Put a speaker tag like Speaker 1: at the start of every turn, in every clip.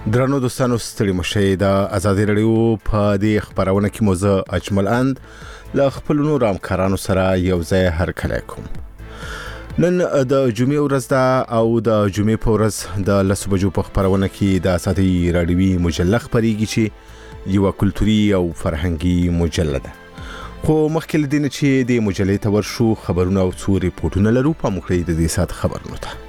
Speaker 1: درنو دوستانو ستړي مشه د آزادي رادیو په دې خبرونه کې موزه اجمل اند ل خپل نور همکارانو سره یو ځای هر کله کوم. نن د جمعې ورځ ده او د جمعې په ورځ د 10 بجو په خبرونه کې د آزادي رادیوي مجله خبريږي چې یو کلتوري او فرهنګي مجله ده. خو مخکې له دې چې د مجلې ته ورشو خبرونه او څو ریپورتونه لرو په مخکې د دې سات خبرونه ته.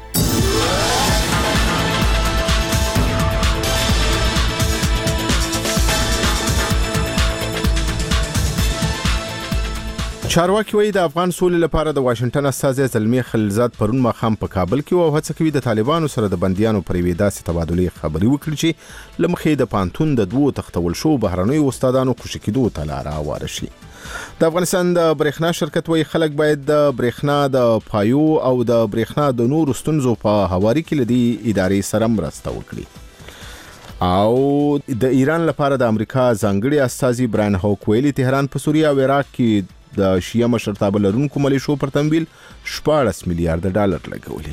Speaker 1: چارواکي وایي د افغان سولې لپاره د واشنگټن استازي زلمی خلیلزاد پرون ماخام په کابل کې او هڅه کوي د طالبانو سره د بنديانو پر وی داسې تبادلې خبري وکړي چې لمخې د پانتون د دوه تختول شو بهرنوي استادانو خوشی کېدو ته لار هواره شي. د افغانستان د برېښنا شرکت وایي خلک باید د برېښنا د پایو او د برېښنا د نور ستونزو په هواري کې لدی ادارې سره مرسته وکړي. او د ایران لپاره د امریکا ځانګړي استازي براین هوک ویلي تهران په سوریه او عراق کې د شیعه مشرتابه لرونکو ملیشو پر تمویل 14 میلیارډ ډالر لګولي.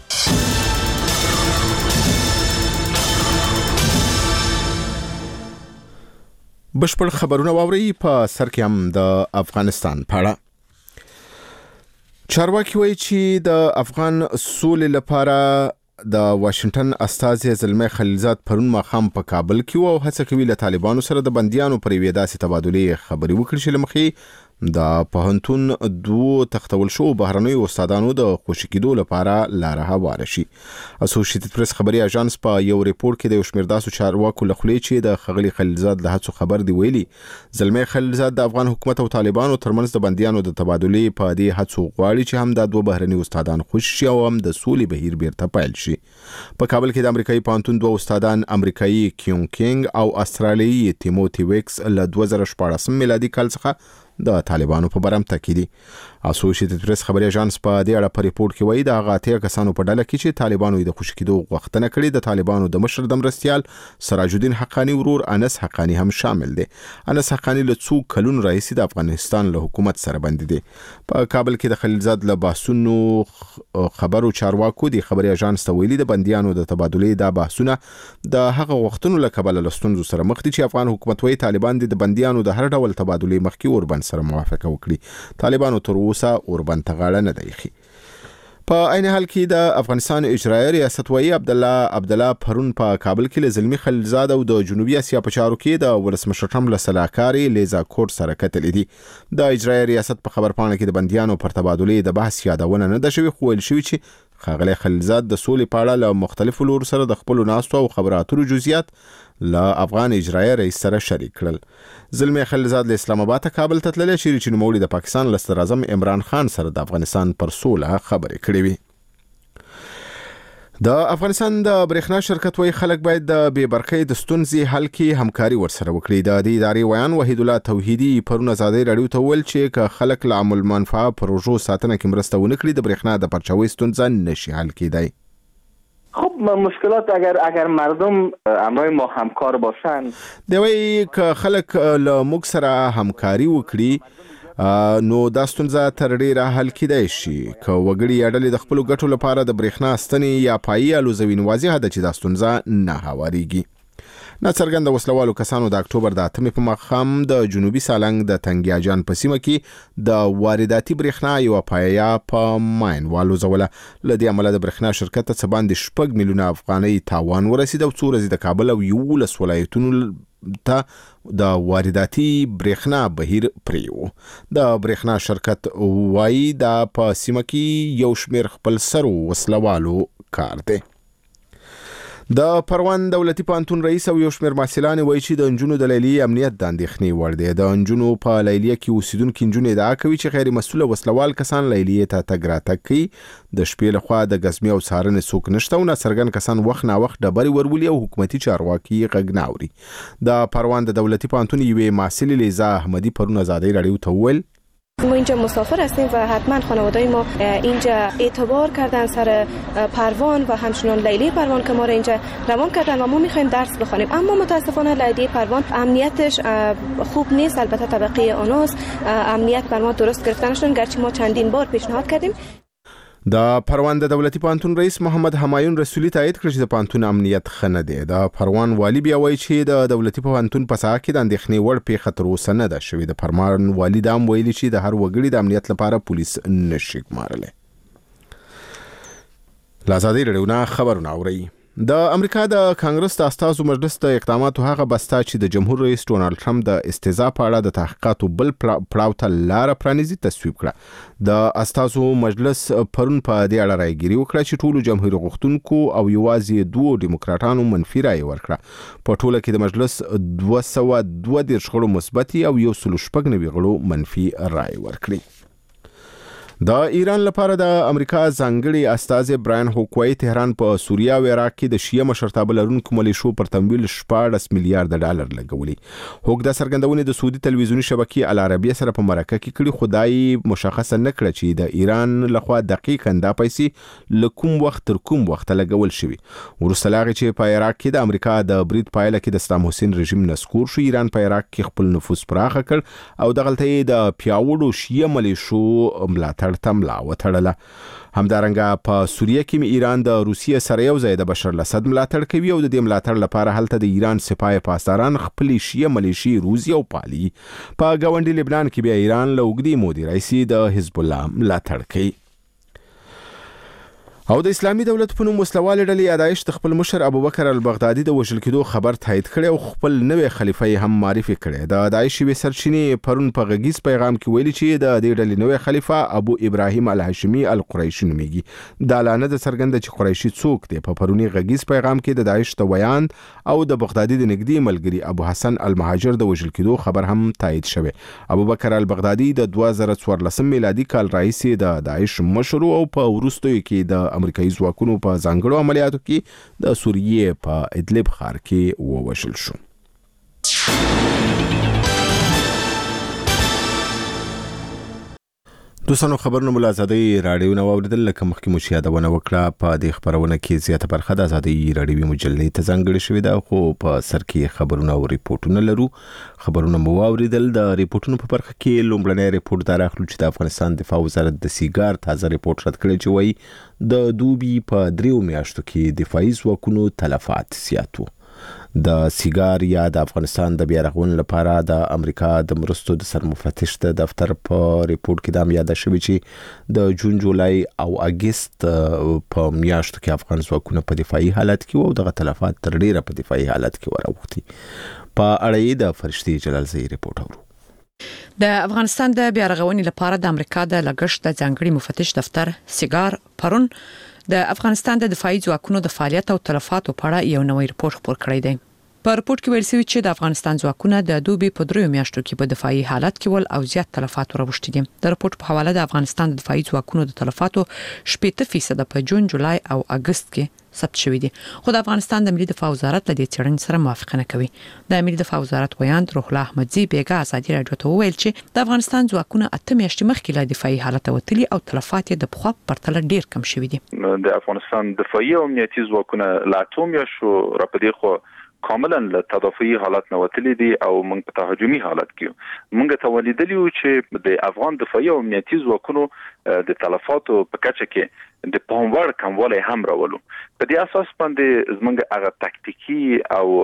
Speaker 1: بشپړ خبرونه واوري په سر کې هم د افغانستان په اړه. چارواکي وایي چې د افغان سولې لپاره د واشنگټن استازي زلمی خلیلزاد پرون ماخام په کابل کې او هڅه کوي له طالبانو سره د بنديانو پر وی داسې تبادلې خبري وکړي چې لمخې د پهنتون دوه تختول شو بهرنوي استادانو د خوشی کېدو لپاره لار هواره شي. اسوسییټډ پریس خبري اژانس په یو ریپورت کې د شمیر داسو چارواکو لخوا چې د خغلی خلیلزاد له هڅو خبر دی ویلي زلمی خلیلزاد د افغان حکومت او طالبانو ترمنځ د بنديانو د تبادلې په دې هڅو غواړي چې هم د دوه بهرني استادان خوشی شي او هم د سولې بهیر بیرته پیل شي. په کابل کې د امریکایي پانتون دوه استادان امریکایي کیون کینګ او استرالیایي تیموتی ویکس له 2014 میلادي کال څخه د طالبانو په برمته کې دي. اسوسییټډ پریس خبري اژانس په دې اړه په ریپورت کې وایي د هغه اتیا کسانو په ډله کې چې طالبانو د خوشی کېدو غوښتنه کړې د طالبانو د مشر د مرستيال سراج الدین حقانی ورور انس حقانی هم شامل دي. انس حقانی له څو کلونو راهیسې د افغانستان له حکومت سره بند دي. په کابل کې د خلیلزاد له بحثونو خبرو چارواکو د خبري اژانس ته ویلي د بنديانو د تبادلې د بحثونه د هغه وختونو له کبله لستونزو سره مخ دي چې افغان حکومت وایي طالبان د بنديانو د هر ډول تبادلې مخکې اوربند سره موافقه وکړي. طالبانو تر اوسه اوربند ته غاړه نه دی. په عین حال کې د افغانستان اجرایي ریاست وایي عبدالله پرون په کابل کې له زلمی خلیلزاد او د جنوبي اسیا په چارو کې د ولسمشر ټرمپ له سلاکاري لیزا کورټ سره کتل دي. د اجرایي ریاست په خبرپاڼه کې د بنديانو پر تبادلې د بحث یادونه نه ده شوې، خو ویل شوی چې خاغلی خلیلزاد د سولې په اړه له مختلفو لورو سره د خپل ناستو او خبراتو جزئیات له افغان اجرایي رئیس سره شریک کړل. زلمی خلیلزاد له اسلام آباد ته کابل ته تللی چې نوموړي د پاکستان له صدر اعظم عمران خان سره د افغانستان پر سوله خبرې کړې وي. د افغانستان د برېښنا شرکت وایي خلک باید د بې برقۍ د ستونزې حل کې همکاري ورسره وکړي. د دې ادارې ویان وحید الله توحیدي پرون آزادي رادیو ته ویل چې که خلک له عامه المنفعه پروژو ساتنه کې مرسته ونه کړي د برېښنا د پرچاوي ستونزه نشي حل کېدای.
Speaker 2: خب مشکلات اگر مردم همراه ما همکار باشن
Speaker 1: دوی که خلک له موږ سره همکاري وکړي نو دا ستونزه تر ډیره حل کېدای شي. که وګړي یا ډلې د خپلو ګټو لپاره د برېښنا ستنې یا پایي الوزوي نو واضحه ده چې دا ستونزه نه هوارېږي. ناڅرګنده وسلوالو کسانو د اکتوبر د 8 په ماښام د جنوبي سالنګ د تنګیاجان په سیمه کې د وارداتي برېښنا یو پایه په ماین والوزوله. له دې امله د برېښنا شرکت ته باندې 6 میلیونه افغانۍ تاوان ورسید او څو ورځې د کابل او 11 ولایتونو ته د وارداتي برېښنا بهیر پریو. د برېښنا شرکت وایي دا په سیمه کې یو شمیر خپل سرو وسلوالو کار دی. د پروان دولتي پانتون رئیس او یو شمیر محصلان وایي چې د انجونو د لیلیې امنیت د اندېښنې وړ دی. د انجونو په لیلیه کې اوسیدونکو انجونې ادعا کوي چې غیر مسؤل وسلوال کسان لیلیې ته تګ راتګ کوي. د شپې لخوا د غزمي او څارنې څوک نشته او ناڅرګند کسان وخت نا وخت ډبرې ورولي او حکومتي چارواکي غږ نه اوري. د پروان د دولتي پانتون یوې محصلې لیزا احمدی پرون آزادي رادیو ته وویل
Speaker 3: ما اینجا مسافر هستیم و حتما خانواده‌ی ما اینجا اعتبار کردن سر پروان و همچنان لیلی پروان که ما را اینجا روان کردن و ما می‌خوایم درس بخوانیم، اما متاسفانه لیلی پروان امنیتش خوب نیست. البته طبقه آناس امنیت بر ما درست گرفتنشون، گرچه ما چندین بار پیشنهاد کردیم.
Speaker 1: د پروان د دولتي پانتون رئیس محمد همایون رسولي تایید کړ چې د پانتون امنیت خنه دی. د پروان والی بیا وایي چې د دولتي پانتون په ساحه کې د اندېښنې وړ پیښه تر اوسه نه ده شوې. د پروان والی دا هم ویلي چې د هر وګړي د امنیت لپاره پولیس نشي ګمارلی. له ازادي راډیو نه خبرونه اورئ. د امریکا د کانګرس د استازو مجلس د اقداماتو هغه بسته چې د جمهور رئیس ډونالد ټرمپ د استهزاء په اړه د تحقیقاتو بل پړاو ته لار پرانیزي تصویب کړه. د استازو مجلس پرون په دې اړه رايګيري وکړه چې ټولو جمهور غوښتونکو او یوازې دوه ډیموکراټانو منفي رائے ورکړه. په ټوله کې د مجلس 232 غړو مثبت او 196 غړو منفي رائے ورکړي. د ایران لپاره د امریکا ځانګړي استازي براین هوکوي تهران په سوریه او عراق کې د شیعه مشرتابه لرونکو ملیشو پر تمویل 14 میلیارډ ډالر لګولي. هوک د سرګندونې د سعودي تلویزیونی شبکې العربیه سره په مرکه کې کړي، خدای مشخصه نه کړ چې د ایران لخوا دقیقاً دا پیسې لکوم وخت تر کوم وخت لګول شوی. ورسره هغه چې په عراق کې د امریکا د برید پایله کې د صدام حسین رژیم نسکور شو، ایران په عراق کې خپل نفوذ پراخ کړ او د غلطۍ د پیاوړو شیعه ملیشو ملاتړ تملا وتړله. همدارنګه په سوریه کې ایران د روسیې سره یو ځای د بشر الاسد ملاتړ کوي او د دې ملاتړ لپاره هلته د ایران سپاه پاسداران خپل شیعه ملیشي روسي او پالي. په ګاونډي لبنان کې بیا ایران له اوږدې مودې راهیسې د حزب الله ملاتړ کوي. او د اسلامي دولت په نوم وسلواله ډلې ادایش د خپل مشر ابوبکر البغدادي د وژل کېدو خبر تایید کړي او خپل نوې خلیفہ هم معرفي کړي. د ادایش وی سرچینې پرون په غږیز پیغام کې ویلي چې د دې ډلې نوې خلیفہ ابو ابراهیم الهاشمي القریشي نومېږي. د اعلان د څرګند چې قریشي څوک دی په پرونی غږیز پیغام کې د داعش د ویان او د بغدادي د نږدې ملګری ابو حسن المهاجر د وژل کېدو خبر هم تایید شوی. ابوبکر البغدادي د 2014 میلادي کال راهیسې د داعش مشر او په وروستیو کې د امریکایي ځواکونو په ځانګړو عملیاتو کې د سوریې په ادلب ښار کې ووژل شو. دوستانو خبرونه مو له ازادي راډیو نه واوریدل. لکه مخکې مو یادونه وکړه په دې خبرونه کې زیاته برخه د ازادي راډیوي مجلې ته ځانګړې شوې ده، خو په سر کې خبرونه او ریپورتونه لرو. خبرونه مو واوریدل. د ریپورتونو په برخه کې لومړنی ریپورت دا راغلی چې د افغانستان دفاع وزارت د سیګار تازه ریپورت رد کړی چې وایي د دوبي په 3 میاشتو کې دفاعي ځواکونو تلفات زیات وو. د سیګار یا د افغانستان د بیا رغونې لپاره د امریکا د مرستو د سرمفتش د دفتر په ریپورت کې دا یاد شوی چې د جون جولای او اگست په میاشتو کې افغان ځواکونه په دفاعي حالت کې وو او دغه تلفات تر ډیره په دفاعي حالت کې وراوښتي. په اړه د فرشتي جلالزئی ریپورت اورو.
Speaker 4: د افغانستان د بیا رغونې لپاره د امریکا د لګښت د ځانګړي مفتش دفتر سیګار پرون د افغانستان د دفاعي ځواکونو د فعالیت او تلفاتو په اړه یو نوی ریپورت خپور کړی دی. په ریپورت کې ویل شوی چې د افغانستان ځواکونه د دوبي په 3 میاشتو کې په دفاعي حالت کې ول او زیات تلفات وروښتي دي. د ریپورت په حواله د افغانستان د دفاعي ځواکونو د تلفاتو 80% په جون، جولای او اگست کې ثبت شوی دي. خو د افغانستان د ملي دفاع وزارت له دې څرنګ سره موافقه نه کوي. د ملي دفاع وزارت ویاند روح الله احمدزي بیګا ازادي راډیو ته وویل چې د افغانستان ځواکونه 8 میاشتې مخکې له دفاعي حالت وتلي او تلفات یې د پخوا پرتله ډیر کم شوی دي.
Speaker 5: د افغانستان دفاعي او امنیتي ځواکونه لا 8 میاشتو راپدې خو کاملا له تدافعي حالت نه وتلي دي او موږ په تهاجمي حالت کې موږ ته ولیدلی چې د افغان دفاعي او امنیتي ځواکونو د تلفاتو په کچه کې د پاموړ کموالی هم راولو. په دې اساس باندې زموږ هغه تکتیکی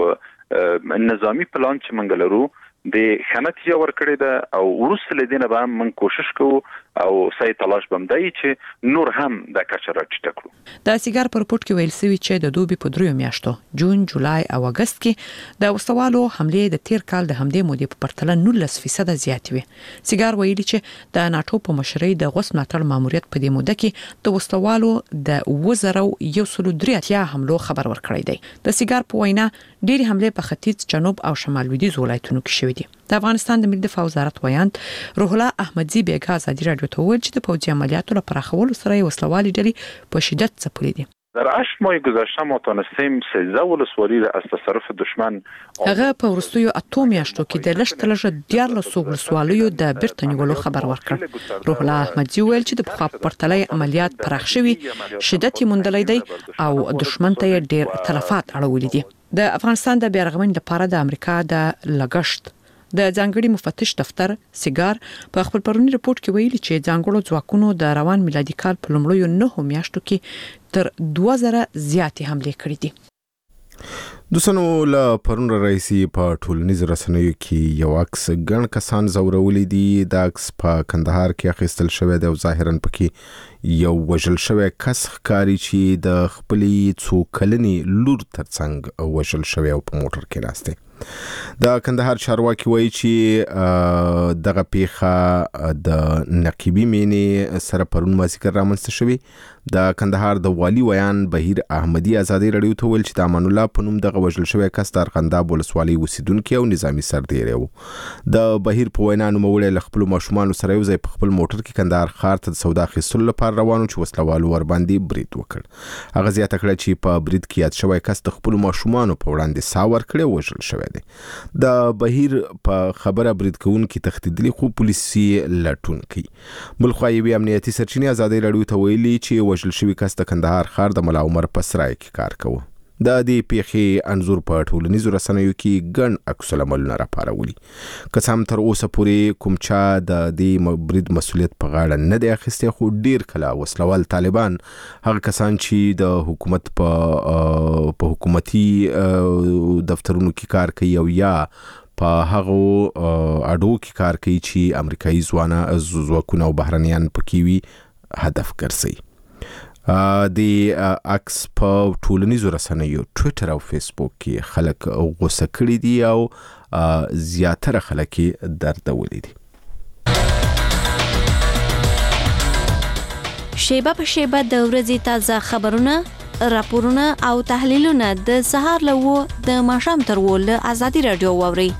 Speaker 5: او نظامی پلان چې موږ لرو د خناتیه ورکړې ده او ورسره لدینه به موږ کوشش کوو او سعی تلاش بمدای چې نور هم د کچه راټیټ کړو.
Speaker 4: د سیګار په ریپورت کې ویل شوی چې د دوبي په 3 میاشتو جون، جولای او اگست کې د وسوالو حملې د تیر کال د همدې مودې په پرتله 19% زیات وي. سیګار ویلي چې د ناتو په مشرۍ د غوس ملاتړ ماموریت په دې موده کې د وسوالو د 2013 حملو خبر ورکړی دی. د سیګار په وینا ډېری حملې په ختیځ، جنوب او شمال لویدیځ ولایتونو کې شوې دي. د افغانستان د ملي دفاع وزارت ویاند روح الله احمدزي بیګا ازادي راډیو ته وویل چې د پوځي عملیاتو لپاره خول سره وسلوالي ډلې په شدت ځپلې دي.
Speaker 5: در 8 ماه گذشته ما تونستیم 13 ولسوالي را از تصرف دشمن
Speaker 4: هغه په ورستیو 8 میاشتو کې د لشتلجه 14 ولسوالیو د بیرته نیولو خبر ورکړ. روح الله احمدزي ویل چې د پخوا پرتلې عملیات پراخ شوي، شدت یې موندلې دی او دشمن ته ډېر تلفات اړولې دي. د افغانستان د بیا رغونې لپاره د امریکا د لګښت د ځانګړي مفتش دفتر سیګار په خپل پرونی رپورت کې ویلي چې ځانګړو ځواکونو د روان میلادي کال په لومړیو 9 میاشتو کې تر 2000 زیاتې حمله کړې دي.
Speaker 1: دوسنو لا پرون رئیسي په ټولنیز رسنیو کې یو عکس ګڼ کسان زورولې دي. د عکس په کندهار کې اخیستل شوی دی او ظاهرا پکې یو وژل شوی کس ښکاري چې د خپلې څو کلنې لور ترڅنګ وژل شوی او په موټر کې ناسته. د کندهار چارواکي وایي چې دغه پیښه د نقیبی مینې سره پرون مازیګر رامنځته شوی. د کندهار د والی ویان بهیر احمدی ازادي رادیو ته ویل چې د امان الله په نوم دغه وژل شوی کس د ارغنداب ولسوالۍ اوسیدونکي او نظامی سردیری و. د بهیر په وینا نوموړی له خپل ماشومان سره یو ځای په خپل موټر کې کندهار ښار ته د سودا اخیستلو لپاره روانو چې وسلوالو ور باندې برید وکړ. هغه زیاته کړه چې په برید کې یاد شوی کس د خپل ماشومان په وړاندې ساور کړی وژل شوی دی. د بهیر په خبره برید کوونکي تښتیدلي خو پولیسي لټون کوي. بلخوا یوې امنیتي سرچینې ازادي رادیو ته ویلي چې وژل شوی کس د کندهار ښار د ملا عمر په سرای کې کار کوي. د دې پیښې انزور په ټولنیزو رسنیو کې ګڼ عکس العملونه راپارولي. که څه هم تر اوسه پورې کوم چا د دې برید مسؤلیت په غاړه نه دی اخیستی، خو ډیر کله وسلوال طالبان هغه کسان چې د حکومت په حکومتي دفترونو کې کار کوي او یا په هغه اډو کې کار کوي چې امریکایي ځواکونه او بهرنیان پکې وي هدف ګرځي. د عکس په ټولنیزو رسنیو ټویټر او فیسبوک کې خلک غوسه کړي دي او زیاتره خلک دردولي دي.
Speaker 6: شیبه په شیبه د ورځې تازه خبرونه، راپورونه او تحلیلونه د سهار له د ماښام تر له ازادي رادیو واوري.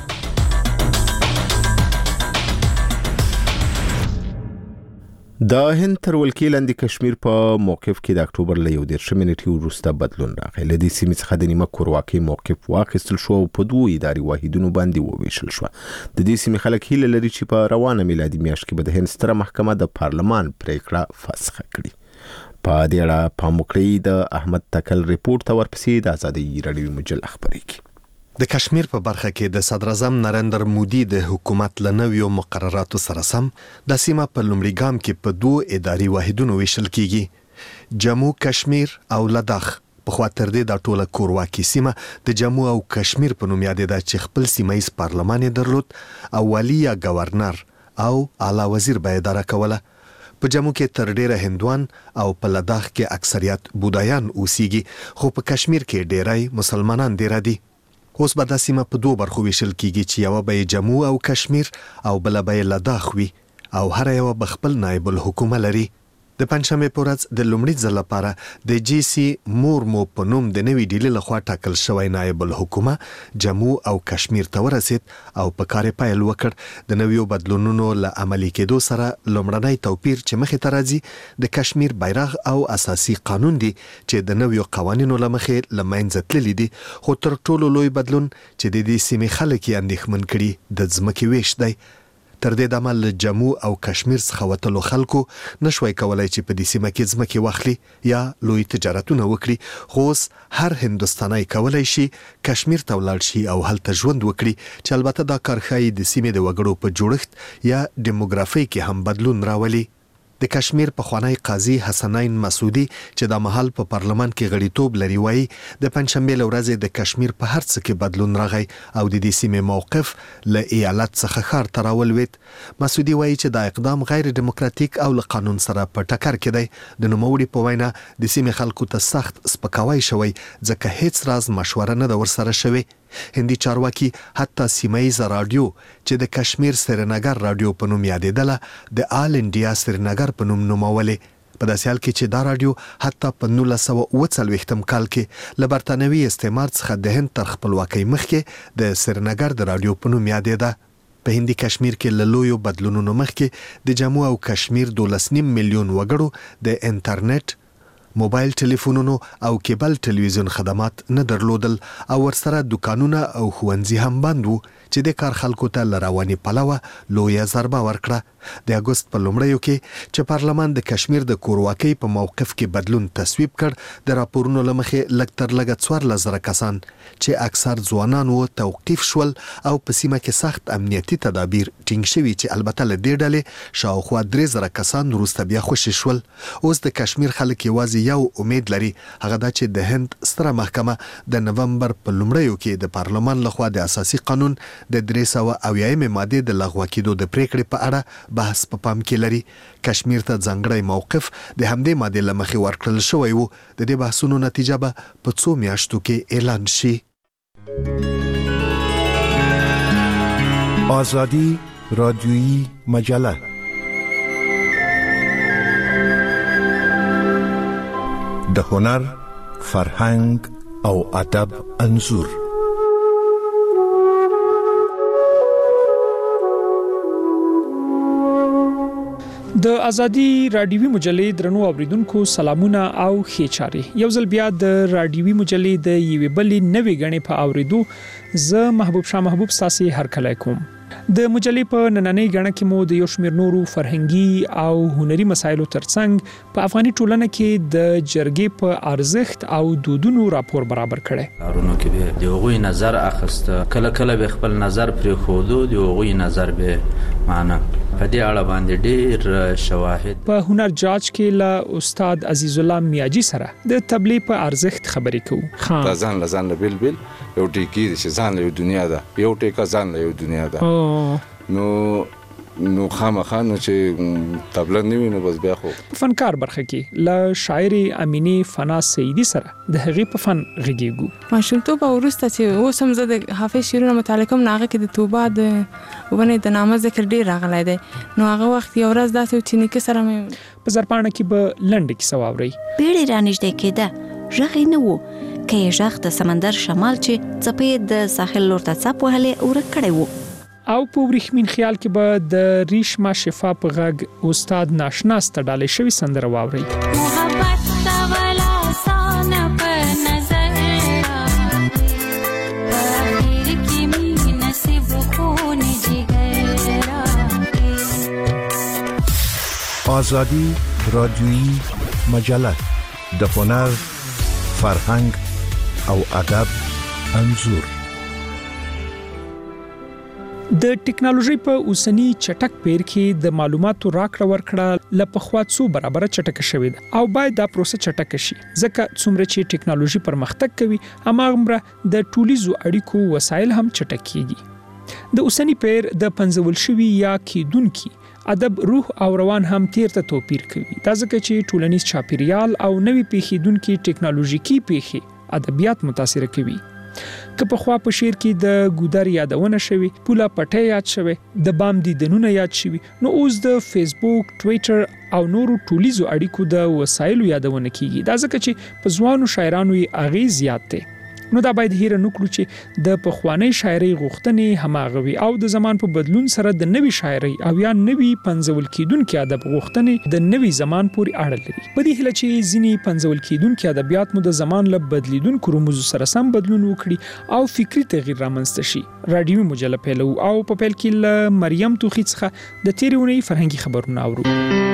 Speaker 1: د هند تر ولکې لاندې کشمیر په موقف کې د اکتوبر له 11 نیټې وروسته بدلون راغی. له دې سیمې څخه د نیمه کورواکۍ موقف واخیستل شو او په 2 اداري واحدونو باندې وویشل شو. د دې سیمې خلک هیله لري چې په روانه میلادي میاشت کې به د هند ستره محکمه د پارلمان پریکړه فسخ کړي. په دې اړه پام وکړئ. د احمد تکل ریپورت ته ورپسې د ازادي رادیو مجله خبرې کوي.
Speaker 7: د کشمیر په برخه کې د صدر اعظم نریندر مودي د حکومت لنویو مقرراتو سره سم د سیمه په لومړي ګام کې په 2 اداري واحدونو ویشل کیږي. جموں کشمیر او لداخ په خاطر دې د ټوله کورواکي سیمه د جموں او کشمیر په نوم یادېده چې خپل سیمایي پارلمان درلود او والی یا گورنر او اعلی وزیر به اداره کوله. په جموں کې تر ډیره هندوان او په لداخ کې اکثریت بودایان اوسېږي، خو په کشمیر کې ډیری مسلمانان ډیر دي. اوس به د سیمه په 2 برخو ویشل کیږي چې یو به جموں او کشمیر او بل به لداخ وي او هر یو به خپل نائب الحکومه لري. د پنځمې په ورځ د لومړي ځل لپاره د جی سی مورمو په نوم د نوې ډیلې لخوا ټاکل شوی نائب الحکومه جموں او کشمیر ته ورسید او په کار پیل وکړ. د نویو بدلونونو له عملي کېدو سره لومړنی توپیر چې مخې ته راځي د کشمیر بیرغ او اساسي قانون دی چې د نویو قوانینو له مخې له منځه تللي دي. خو تر ټولو لوی بدلون چې د دې سیمې خلک یې اندېښمن کړي د ځمکې ویش دی. تر دې د عمل جموں او کشمیر څخه وتلو خلکو نشوي کولای چې په دې سیمه کې ځمکې واخلي یا لوی تجارتونه وکړي، خو اوس هر هندستاني کولای شي کشمیر ته ولاړ شي او هلته ژوند وکړي، چې البته دا کار ښایي د سیمې د وګړو په جوړښت یا دیموګرافي کې هم بدلون راولي. د کشمیر پخوانی قاضي حسنین مسعودي چې د محل په پارلمان کې غړیتوب لري وایي د پنځشنبه له ورځې د کشمیر په هر څه کې بدلون راغی او د دې سیمې موقف له ایالت څخه ښار ته راولوید. مسعودي وایي چې دا اقدام غیر دیموکراتیک او له قانون سره په ټکر کې دی. د نوموړي په وینا د سیمې خلکو ته سخت سپکاوی شوی ځکه هیڅ راز مشوره نه د ورسره شوی. هندي چارواکي حتی سیمایي رادیو چې د کشمیر سرینگر رادیو په نوم یادېدله د آل انډیا سرینگر په نوم نومولې. په داسې حال کې چې دا رادیو حتی په 1940 کال کې له برتانوي استعمار څخه د هند تر خپلواکۍ مخکې د سرینگر د رادیو په نوم یادېده. په هندي کشمیر کې له لویو بدلونونو مخکې د جموں او کشمیر 12.5 میلیون وګړو د انټرنیټ موبایل ټلیفونونو او کیبل ټلویزیون خدمات نه درلودل او ورسره دکانونه او ښوونځي هم بند وو چې د کار خلکو ته لرواني پلوه لویه ضربه ورکړه. د اگست په لومړیو کې چې پارلمان د کشمیر د کورواکۍ په موقف کې بدلون تصویب کړ، د راپورونو لمخې لږ تر لږه 14,000 کسان چې اکثر ځوانان وو توقیف شول او په سیمه کې سخت امنیتي تدابیر ټینګ شوي چې البته له دې ډلې شاوخوا 3,000 کسان وروسته بیا خوشي شول. اوس د کشمیر خلک یوازې یو امید لري، هغه دا چې د هند ستره محکمه د نومبر په لومړیو کې د پارلمان لخوا د اساسي قانون د 380 ماده د لغوه کېدو د پریکړې په اړه بحث په پام کې لري. کشمیر ته ځانګړی موقف د همدې ماده لمخې ورکړل شوی وو. د دې بحثونو نتیجه به په 2 میاشتو کې اعلان شي.
Speaker 8: آزادی رادیویی مجله د هنر، فرهنګ او ادب انځور.
Speaker 9: د ازادي رادیوي مجلې درنو اوریدونکو سلامونه او ښه چاري. یو ځل بیا د رادیوي مجلې د یوې بلې نوې غنې په اوریدو زه محبوب شاه محبوب ساسي هر کله کوم. د مجلې په نننۍ غنه کې مو د یو شمېر نورو فرهنګي او هنري مسایلو ترڅنګ په افغاني ټولنه کې د جرګې په ارزښت او دودونو راپور برابر کړي.
Speaker 10: کارونو کې به د هغوی نظر اخیسته، کله کله به خپل نظر پرې خوده، د هغوی نظر به معنا په دې اړه باندې ډېر شواهد.
Speaker 9: په هنر جاج کې له استاد عزیز الله میاجي سره د تبلیغ په ارزښت خبرې کوو.
Speaker 11: دا ځان له بل یو ټکی چې ځان له دنیا ده، یو ټکی ځان له دنیا ده. نو خامخانه چې تبلیغ نه ویني بس بیا خو
Speaker 9: په فنکار برخه کې له شاعر امینه فنا سیدی سره د هغې په فن غږیږو.
Speaker 12: ماشومتوب ورسته چې اوس هم زه د حافظ شعرونه مطالعه کوم، هغه کې د توبه د ونه د نامه ذکر ډیر راغلی دی. نو هغه وخت یو ورځ داسې چې نیکه سره مې
Speaker 9: په زرپاڼه کې به لنډه کیسه واوري.
Speaker 6: بیړې رانږدې کېده، غږ یې نه و که یې غږ د سمندر شمال چې څپې د ساحل لور ته څپ وهلې ورک کړی و.
Speaker 9: او په ورېښمین خیال کې به د ریشما شفا په غږ استاد ناشنا ستډالې شوی سندره واوري.
Speaker 13: محبت دا ولا سان په نظر اخر کې می نصیب کو نه جګرا.
Speaker 8: آزادی رادیویی مجله د هنر، فرهنګ او ادب انځور.
Speaker 9: د ټکنالوژي په اوسنی چټک پیر کې د معلوماتو راکړه ورکړه له پخوا څو برابر چټک شوې ده او باید دا پروسه چټک شي، ځکه څومره چې ټکنالوژي پرمختګ کوي هماغومره د ټولیزو اړیکو وسایل هم چټک کیږي. د اوسنی پیر د پنځول شوی یا کیدونکي ادب روح او روان هم تیر ته توپیر کوي. دا ځکه چې ټولنیز چاپیریال او نوې پیښیدونکي ټکنالوژیکي پیښې ادبیات متاثر کوي. که په خوا په شعر کې د ګودر یادونه شوی، پوله پټه یاد شوی، د بام دیدنونه یاد شوی، نو اوس د فیسبوک، ټویټر او نورو ټولیزو اړیکو د وسایلو یادونه کیږي. دا ځکه چې په ځوانو شاعرانو یې اغیز زیات دی. نو دا باید هیر نه کړو چې د پخوانی شاعري غوښتنې هماغه وي او د زمان په بدلون سره د نوي شاعري او یا نوي پنځول کیدونکو ادب غوښتنې د نوي زمان پورې اړه لري. په دې هله چې ځینی پنځول کیدونکو ادبیات مو د زمان له بدلیدونکو رموز سره سم بدلون وکړي او فکری تغییر رامنځته شي. رادیو مجله پیلو او په پیل کې له مریم توخی څخه د تیرونی فرهنګي خبرونه اورو.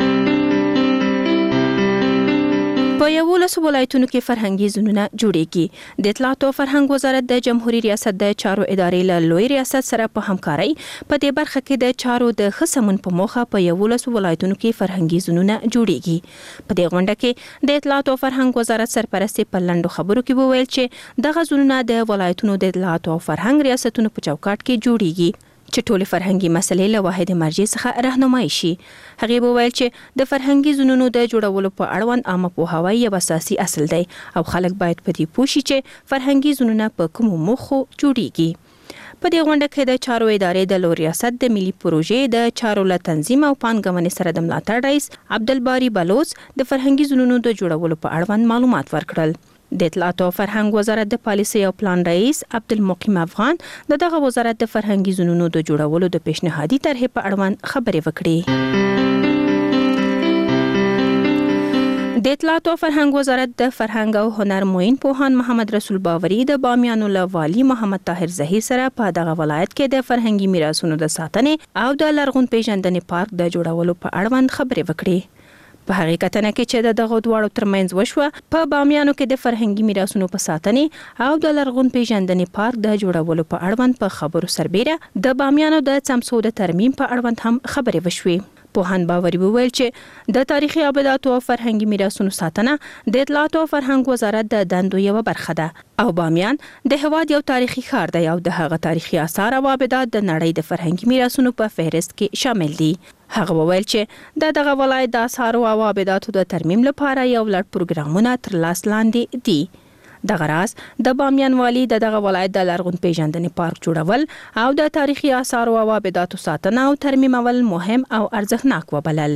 Speaker 14: په 11 ولایتونو کې فرهنګي زونونه جوړیږي. د اطلاعات او فرهنګ وزارت د جمهوریت ریاست د چارو ادارې له لوی ریاست سره په همکارۍ په دې برخه کې د چارو د خصمون په موخه په 11 ولایتونو کې فرهنګي زونونه جوړیږي. په دې غونډه کې د اطلاعات او فرهنګ وزارت سرپرست په لنډو خبرو کې وویل چې دغه زونونه د ولایتونو د اطلاعات او فرهنګ ریاستونو په چوکاټ کې جوړیږي چې ټول فرهنګي مسلې له واحد مرجع څخه راهنمایي شي. هغه وویل چې د فرهنګي زونونو د جوړولو په اړوند عامه پوهاوی یو اساسي اصل دی او خلک باید په دې پوه شي چې فرهنګي زونونه په کوم موخو جوړیږي. په دې غونډه کې د چارو ادارې د لوی ریاست د ملي پروژې د چارو له تنظیم او پانګونې سره د ملاتړ رئیس عبدالباری بلوچ د فرهنګي زونونو د جوړولو په اړوند معلومات ورکړل. د اطلاعات او فرهنګ وزارت د پالیسي او پلان رئیس عبدالمقیم افغان دغه وزارت د فرهنګي زونونو د جوړولو د پیشنهادي طرحې په اړوند خبرې وکړې. د اطلاعات او فرهنګ وزارت د فرهنګ او هنر معین پوهان محمد رسول باوري د بامیانو له والي محمد طاهر زهیر سره په دغه ولایت کې د فرهنګي میراثونو د ساتنې او د لرغون پیژندنې پارک د جوړولو په اړوند خبرې وکړې. په حقیقتنه کې چې دغه دواړو ترمنځ وشوه په بامیانو کې د فرهنګي میراثونو په ساتنې او د لرغون پیژندنې پارک د جوړولو په اړوند په خبرو سربېره د بامیانو د څمڅو د ترمیم په اړوند هم خبرې وشوې. پوهان باوري وویل چې د تاریخي ابداتو او فرهنګي میراثونو ساتنه د اطلاعات او فرهنګ وزارت د دندو یو برخه ده او بامیان د هواد یو تاریخي ښار دی او د هغه تاریخي آثار او ابدات د نړۍ د فرهنګي میراثونو په فهرست کې شامل دي. هغه وویل چې دغه ولایت د آثار او ابداتو د ترمیم لپاره یو لړ پروګرامونه تر لاس لاندې دي. دغه راز د بامیان والی دغه ولایت د لرغون پیژندنې پارک جوړول او د تاریخي آثار او ابداتو ساتنه او ترمیمول مهم او ارزښتناک وبلل.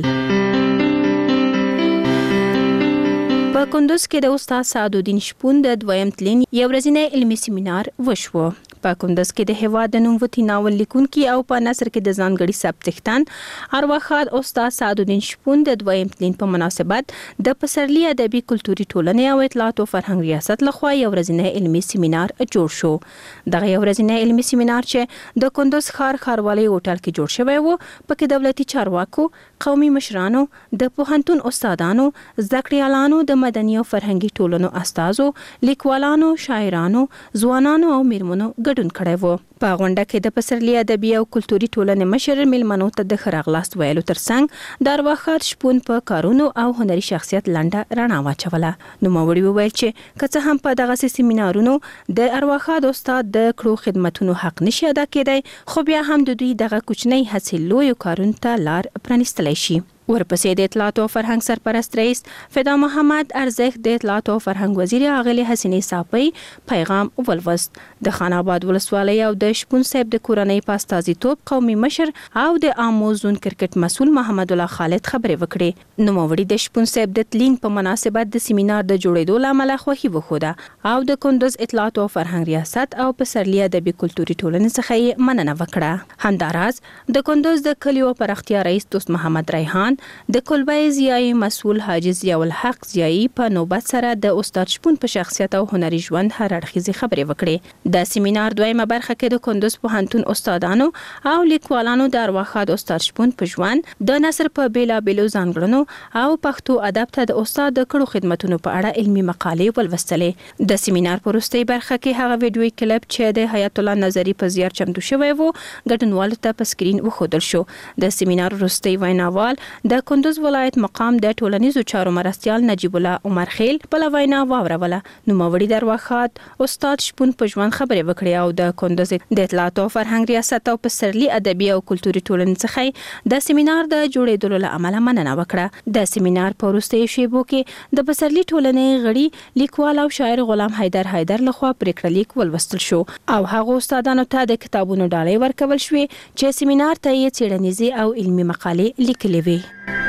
Speaker 14: په کندوز کې د استاد سعدالدین شپون د دویم تلین یو ورځنی علمي سیمینار وشو. په کندوز کې د هیواد د نوموتی ناول لیکونکي او په نثر کې د ځانګړي ثبتښتن ارواښاد استاد سعدالدین شپون د دویم تلین په مناسبت د پسرلي ادبي کلتوري ټولنې او اطلاعات او فرهنګ ریاست لخوا یو ورځنی علمي سیمینار جوړ شو. دغه یو ورځنی علمي سیمینار چې د کندوز ښاروالۍ هوټل کې جوړ شوی و پکې دولتي چارواکو، قومي مشرانو، د پوهنتون استادانو، زده کړیالانو، د مدني او فرهنګي ټولنو استازو، لیکوالانو، شاعرانو، ځوانانو او میرمنو ګډون کړی و. په غونډه کې د پسرلي ادبي او کلتوري ټولنې مشر میلمنو ته د ښه راغلاست ویلو ترڅنګ د ارواښاد شپون په کارونو او هنري شخصیت لنډه رڼا واچوله. نوموړي وویل چې که څه هم په دغسې سیمینارونو د ارواښاد استاد د کړو خدمتونو حق نشي ادا کېدی خو بیا هم د دوی دغه کوچنۍ هڅې لویو کارونو ته لار پرانیستلی شي. ورپسې د اطلاعات او فرهنګ سرپرست رئیس فدا محمد ارزښت د اطلاعات او فرهنګ وزیر اغلې حسینې صافی پیغام ولوست. د خان آباد ولسوالۍ او د شپون صاحب د کورنۍ په استازیتوب قومي مشر او د عامو زون کرکټ مسؤل محمد الله خالد خبرې وکړې. نوموړي د شپون صاحب د تلین په مناسبت د سیمینار د جوړېدو له امله خوښي وښوده او د کندوز اطلاعات او فرهنګ ریاست او پسرلي ادبي کلتوري ټولنې څخه یې مننه وکړه. همداراز د کندوز د کلیو پراختیا رئیس دوست محمد ریحان د کلبای ضیائی مسؤل حاجی ضیاء الحق ضیائی په نوبت سره د استاد شپون په شخصیت او هنري ژوند هر اړخیزې خبرې وکړې. د سیمینار دویمه برخه کې د کندوز پوهنتون استادانو او لیکوالانو د ارواښاد استاد شپون په ژوند د نثر په بیلابیلو ځانګړنو او پښتو ادب ته د استاد د کړو خدمتونو په اړه علمي مقالې ولوستلې. د سیمینار په وروستۍ برخه کې هغه ویډیوي کلیپ چې د حیات الله نظری په زیار چمتو شوی و ګډونوالو ته په سکرین وښودل شو. د سیمینار وروستۍ ویناوال د کندوز ولایت مقام د ټولنیزو چارو مرستیال نجیب الله عمر خیل په وینا واوروله. نوموړي د ارواښاد استاد شپون په ژوند خبرې وکړې او د کندوز د اطلاعات او فرهنګ ریاست او پسرلي ادبي او کلتوري ټولنې څخه د سیمینار د جوړېدلو له امله مننه وکړه. د سیمینار په وروستیو شیبو کې د پسرلي ټولنې غړي لیکوال او شاعر غلام حیدر لخوا پریکړه لیک ولوستل شو او هغه استادانو ته د کتابونو ډالۍ ورکول شوې چې سیمینار ته یې څېړنیزې او علمي مقالې لیکلې وې.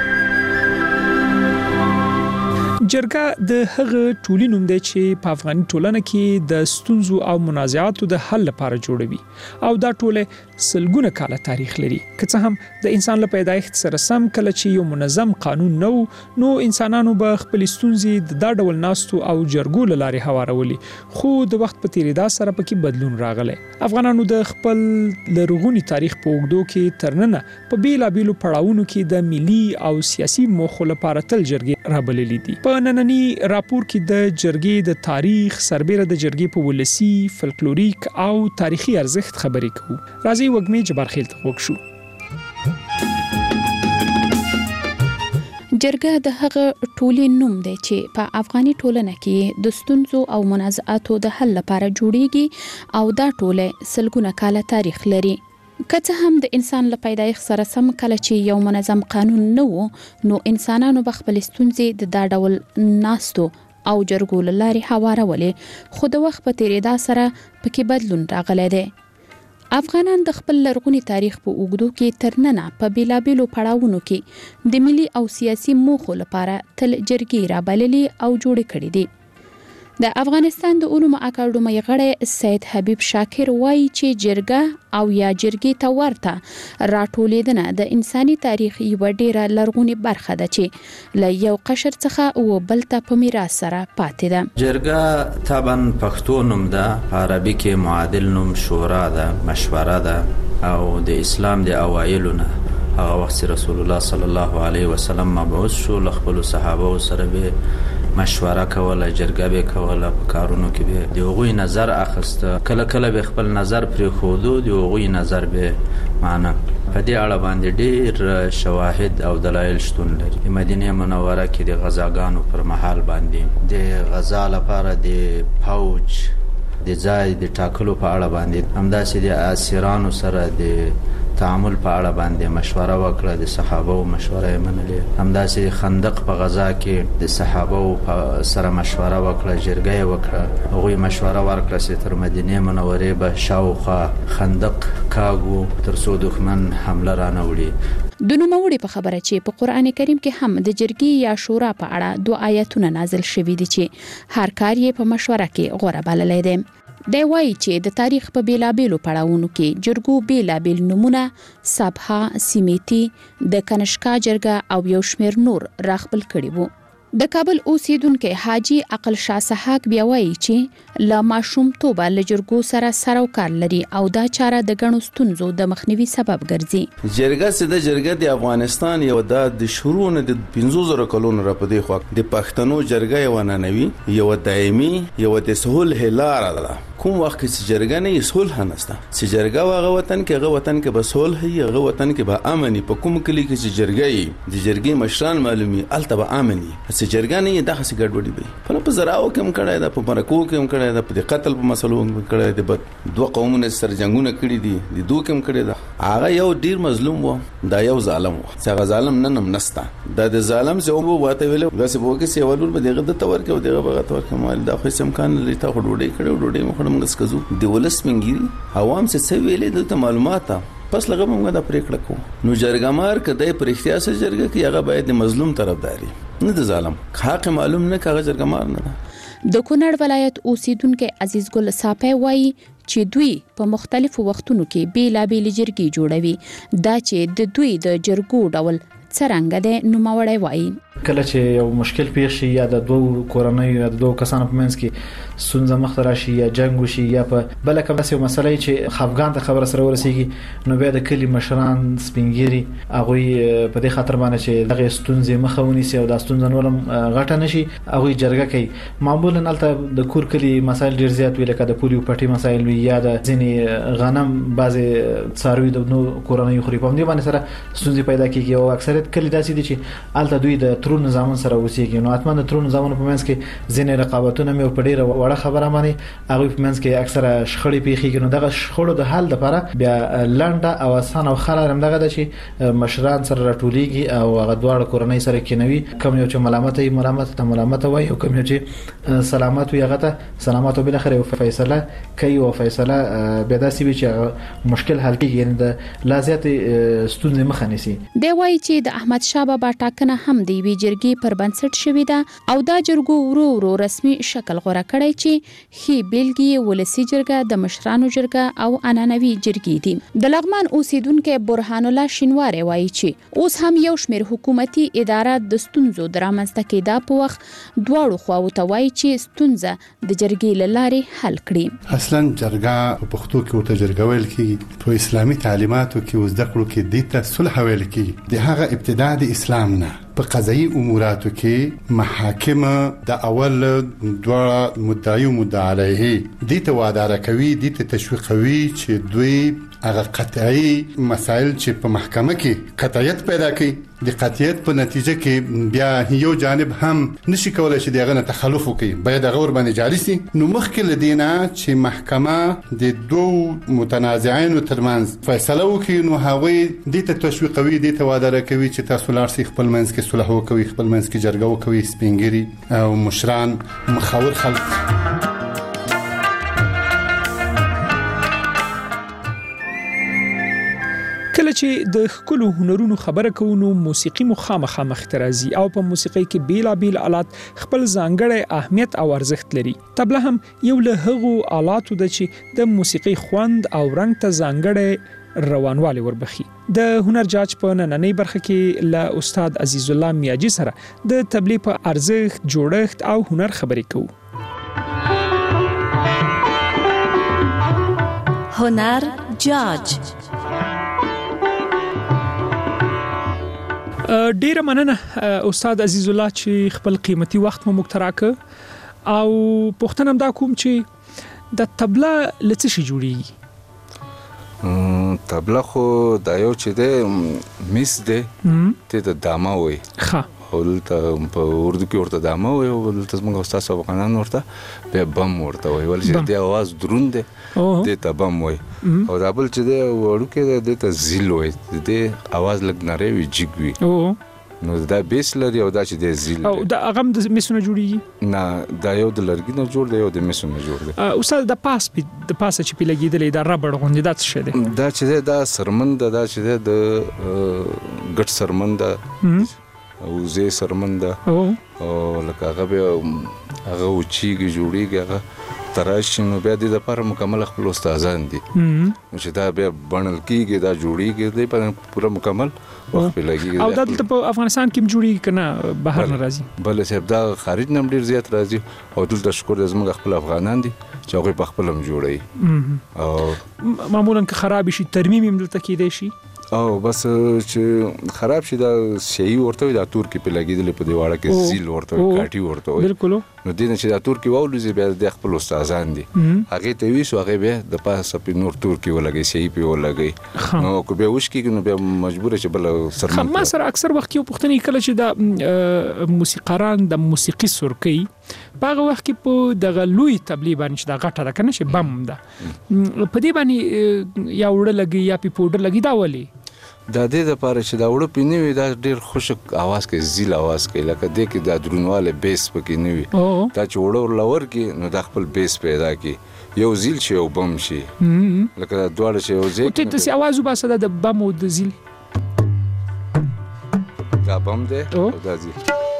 Speaker 9: جرګه د هغه ټولي نوم دی چې په افغاني ټولنه کې د ستونزو او منازعاتو د حل لپاره جوړوي او دا ټوله سلګونه کاله تاریخ لري. که څه هم د انسان له پیدایښت سره سم کله چې یو منظم قانون نو انسانانو به خپل ستونزې د دا ډول ناستو او جرګو له لارې هوارولې خو د وخت په تیریدا سره پکې بدلون راغلی. افغانانو د خپل لرغوني تاریخ په اوږدو کې ترننه په بیلابیلو پړاوونو کې د ملي او سیاسي موخو لپاره تل جرګې رابللې دي. په نننی راپور کې د جرګې د تاریخ سربېره د جرګې په ولسی فلکلوریک او تاریخي ارزښت خبرې کوو. راځي وګمې جبار خیل ته وګورو.
Speaker 15: جرګه د هغه ټولي نوم دی چې په افغاني ټولنه کې د ستونزو او منازعاتو د حل لپاره جوړیږي او دا ټوله سلګونه کاله تاریخ لري. که څه هم د انسان له پیدایښت سره سم کله چې یو منظم قانون نه و نو انسانانو به خپل ستونزې د دا ډول ناستو او جرګو له لارې هوارولې خو د وخت په تیریدا سره پکې بدلون راغلی دی. افغانان د خپل لرغوني تاریخ په اوږدو کې ترننه په بیلابیلو پړاوونو کې د ملي او سیاسي موخو لپاره تل جرګې رابللې او جوړې کړې دي. د افغانستان د علومو اکاډمۍ غړی سید حبیب شاکر وایي چې جرګه او یا جرګې ته ورته راټولیدنه د انساني تاریخ یو ډیره لرغونی برخه ده چې له یو قشر څخه او بل ته په میراث سره پاتې ده.
Speaker 10: جرګه طبعا پښتو نوم ده، عربي کې معادل نوم شورا ده، مشوره ده او د اسلام د اوایلو نه هغه وخت رسول الله صلی الله علیه وسلم مبعوث شو، خپل صحابه سره به مشوره کوله، جرګه به کوله، په کارونو کې به د هغوی نظر اخیسته، کله کله به خپل نظر پرې ښودو، د هغوی نظر به معنا په دې اړه باندې ډېر شواهد او دلایل شتون لري. مدینه منوره کې د غزاګانو پر مهال باندې د غزا لپاره د فوج د ځای د ټاکلو په اړه باندې همداسې د اسیرانو سره د تعامل په اړه باندې مشوره وکړه، د صحابه مشوره یې منلې. همداسې خندق په غزا کې د صحابه سره مشوره وکړه، جرګه یې وکړه، هغوی مشوره ورکړه چې تر مدینه منورې به شاوخوا خندق کاږو تر څو دښمن حمله رانه وړي.
Speaker 15: د نوموړي په خبره چې په قران کریم کې هم د جرګې یا شورا په اړه 2 آیتونه نازل شوي دي چې هر کار یې په مشوره کې غوړه بللی دی. دی وایي چې د تاریخ په بیلابیلو پړاوونو کې جرګو بیلابیل نمونه سبها، سیمیتی، د کنشکا جرګه او یو شمیر نور راخپل کړي وو. د کابل اوسیدونکو حاجی عقل شاه سحاق بیا وایي چې لا ماشوم توبه لجرګو سره سروکار لري او دا چاره د غنو ستونزو د مخنیوي سبب ګرځي.
Speaker 16: جرګه سده جرګه د افغانستان یو د شروع نه د 1500 کلونو را پدې خو د پښتنو جرګه یو ننوي یو دایمي یو د سهول هلار ده. کوم وخت چې جرګه نه صلح نسته، چې جرګه واغه وطن کې هغه وطن کې به صلح هي، هغه وطن کې به امني. په کوم کلی کې چې جرګه یې د جرګې مشران معلومي الته به امني، چې جرګه نه یې دغه څه ګډوډي وي. په زراو کې هم کړه ده، په مرکو کې هم کړه ده، په قتل په مسلو هم کړه ده، په دوه قومونو سره جنگونه کړي دي، د دوه کې هم کړه ده. هغه یو ډیر مظلوم و، دا یو ظالم و، چې هغه ظالم نن هم نسته. دا د ظالم څه وو واته ویل غسه وګه سی ولول به دغه د تور کې او دغه بغه تور کمال دا خو سم کان لري تا وډوډي کړه وډوډي مخ موږ سکزو د ولس منګيري عوام څه ویلې د معلومات پس لغه موږ دا پریکړه کو. نو جرګمار کده پر اختیار سره جرګه کې هغه باید د مظلوم طرفداري نه د ظالم حق معلوم نه کاغه جرګمار نه ده.
Speaker 15: د کونړ ولایت اوسیدونکو عزیز ګل صافی وایي چې دوی په مختلفو وختونو کې بیلابیل جرګې جوړوي. دا چې د دوی د جرګو ډول څرنګه ده نو ماوړی وایي.
Speaker 17: کله چې یو مشکل پیښ شي یا د دوه کورنۍ یا د دوه کسانو په منځ کې سونځه مخ راشي یا جنگ وشي یا په بل کوم څه مسلې چې خفغان ته خبر سره ورسیږي، نو بیا د کلی مشران سپینګيري هغه په دې خاطر باندې چې دغه ستونزې مخاوني سي او د ستونزې نورم غټه نشي هغه جرګه کوي. معمولا البته د کور کلی مسایل ډیر زیات ویل کده پولیو پټي مسایل وی یا د ځینې غنم بعضي څاروي د نو کورنۍ خوري په دې باندې سره ستونزې پیدا کیږي او اکثریت کلی داسې دي چې البته دوی د ترون نظام سره وسیږي. نو اتمنه ترون نظام په منځ کې ځینې رقابتونه مې په ډیره وړه خبره باندې هغه په منځ کې اکثره شخړې پیښیږي. نو دغه شخړو د حل لپاره بیا لنډه او اسانه او خلل هم دغه د چې مشران سره راټولېږي او هغه دواړه کورنۍ سره کېنوي، کوم یو چې ملامت وي او کوم یو چې سلامت وي هغه ته سلامت او بل اخر فیصله کوي او فیصله بیا داسې وي چې مشکل حل کیږي، یعنی د لازمات ستونزې مخه نیسي.
Speaker 15: دی وایي چې د احمد شاه بابا ټاکنه هم دی وی جرګې پر بنسټ شوې ده او دا جرګو ورو ورو رسمي شکل غوړه کړی چې خي بیلګي ولسی جرګه د مشرانو جرګه او عنعنوي جرګې دي. د لغمان اوسیدونکو برهان الله شینواری وایي چې اوس هم یو شمېر حکومتي ادارات د ستونزو درامنځته کېدا په وخت دواړو خواو ته وایي چې ستونزه د جرګې له لارې حل کړي.
Speaker 18: اصلا جرګه په پښتو کې ورته جرګه ویل کیږي، په اسلامي تعلیماتو کې زده کړو کې د ته صلح ویل کیږي. د هغه ابتدا د اسلام نه په قضایي اموراتو کې محاکم د اول دوه مدعي او مدعي علیه دي ته وادار کوي، دي ته تشویقوي چې دوی هغه قطعي مسائل چې په محکمه کې قطعیت پیدا کوي. د قطعیت په نتیجه کې بیا یو جانب هم نشي کولای چې دغه نه تخلف وکړي، باید هغه ور باندې جاري سي. نو مخکې لدینا چې محکمه د دوه متنازعين ترمنځ فیصله وکړي، نو هغه دي ته تشویقوي، دي ته وادار کوي چې تاسو لار سي خپل منځ کې صلح وکوي، خپل منځ کې جرګه وکوي، سپینګيري او مشران مخاور خلک.
Speaker 9: کله چې د خپل هنرونو خبره کوو موسیقي مخامخ مخترازي او په موسیقي کې بیلابیل آلات خپل ځانګړی اهمیت او ارزښت لري. طبله هم یو له هغو آلاتو ده چې د موسیقي خوند او رنګ ته ځانګړی روانوالی وربخي. د هنر جاج په نننۍ برخه کې له استاد عزیز الله میاجی سره د طبلې په ارزښت، جوړښت او هنر خبرې کوو.
Speaker 6: هنر جاج.
Speaker 9: ډیره مننه استاد عزیز الله چې خپل قیمتي وخت مو مختراکه او پوښتنه هم دا کوم چې د طبله لڅ شي جوړیږي.
Speaker 11: طبله خو دا یو چې ده میس ده ته د دامه وي.
Speaker 9: ښه
Speaker 11: ولته په اردو کې ورته دامه وي او ولته موږ استاد افغانان ورته به بم ورته وي ولې چې د आवाज دروند ده د ته بم وي او دا بل چې ده وړو کې د ته زیل وي د आवाज لګ نری وي جګ وي. نو دا بیس لري او دا چې د زیل
Speaker 9: او دا اغم د میسونه جوړیږي.
Speaker 11: نه دا یو د لرګي نه جوړ دی او د میسونه جوړ دی.
Speaker 9: استاد د پاسه چې په لګیدلې دا ربړ غوندې دا څه شي دی؟
Speaker 11: دا چې دا سرمند دا چې د ګټ سرمند او زه سرمند او لکه هغه وچیږي جوړیږي هغه تراشي نو بیا د لپاره مکمل خپل استادان دي چې دا بیا بڼل کیږي دا جوړیږي د په پوره مکمل وخت په لګیږي.
Speaker 9: او دا په افغانستان کې جوړیږي کنه بهر نه راځي؟
Speaker 11: بل صاحب دا خارج نه ډیر زیات راځي او دلته شکر زموږ خپل افغانان دي چې هغه په خپل هم جوړي
Speaker 9: او معمولا که خراب شي ترمیم هم دلته کېدای شي
Speaker 11: او بس چې خراب شي دا شی ورته دا تور کې په لګیدل په دیواله کې زیل ورته کاټي ورته
Speaker 9: بالکل.
Speaker 11: نو دین چې دا تور کې واولوزي بیا د خپل استادان دي هغه ته وی سو هغه به د پاسه په نور تور کې ولګي شی په ولګي نو کو به وښ کې نو به مجبور چې بل سرمن.
Speaker 9: ما سره اکثر وخت یو پښتني کله چې د موسیقاران د موسیقي سرکي باغه وخت کې په دغه لوی تبلیغ باندې چې دا غټه ده کنه چې بم ده په دې باندې یا وړه لګي یا په پودر لګي دا ولي
Speaker 11: دا د لپاره چې دا وړه پینې وي دا ډیر خوشک आवाज کوي زیل आवाज کوي لکه د کې دا درونواله بیس پکې نه وي دا چې وړه لور کې نو د خپل بیس پیدا کی یو زیل شي او بم شي لکه دواړه شي او زه
Speaker 9: ته تاسو आवाज وباسه د بم او د زیل
Speaker 11: دا بم ده او دا زیل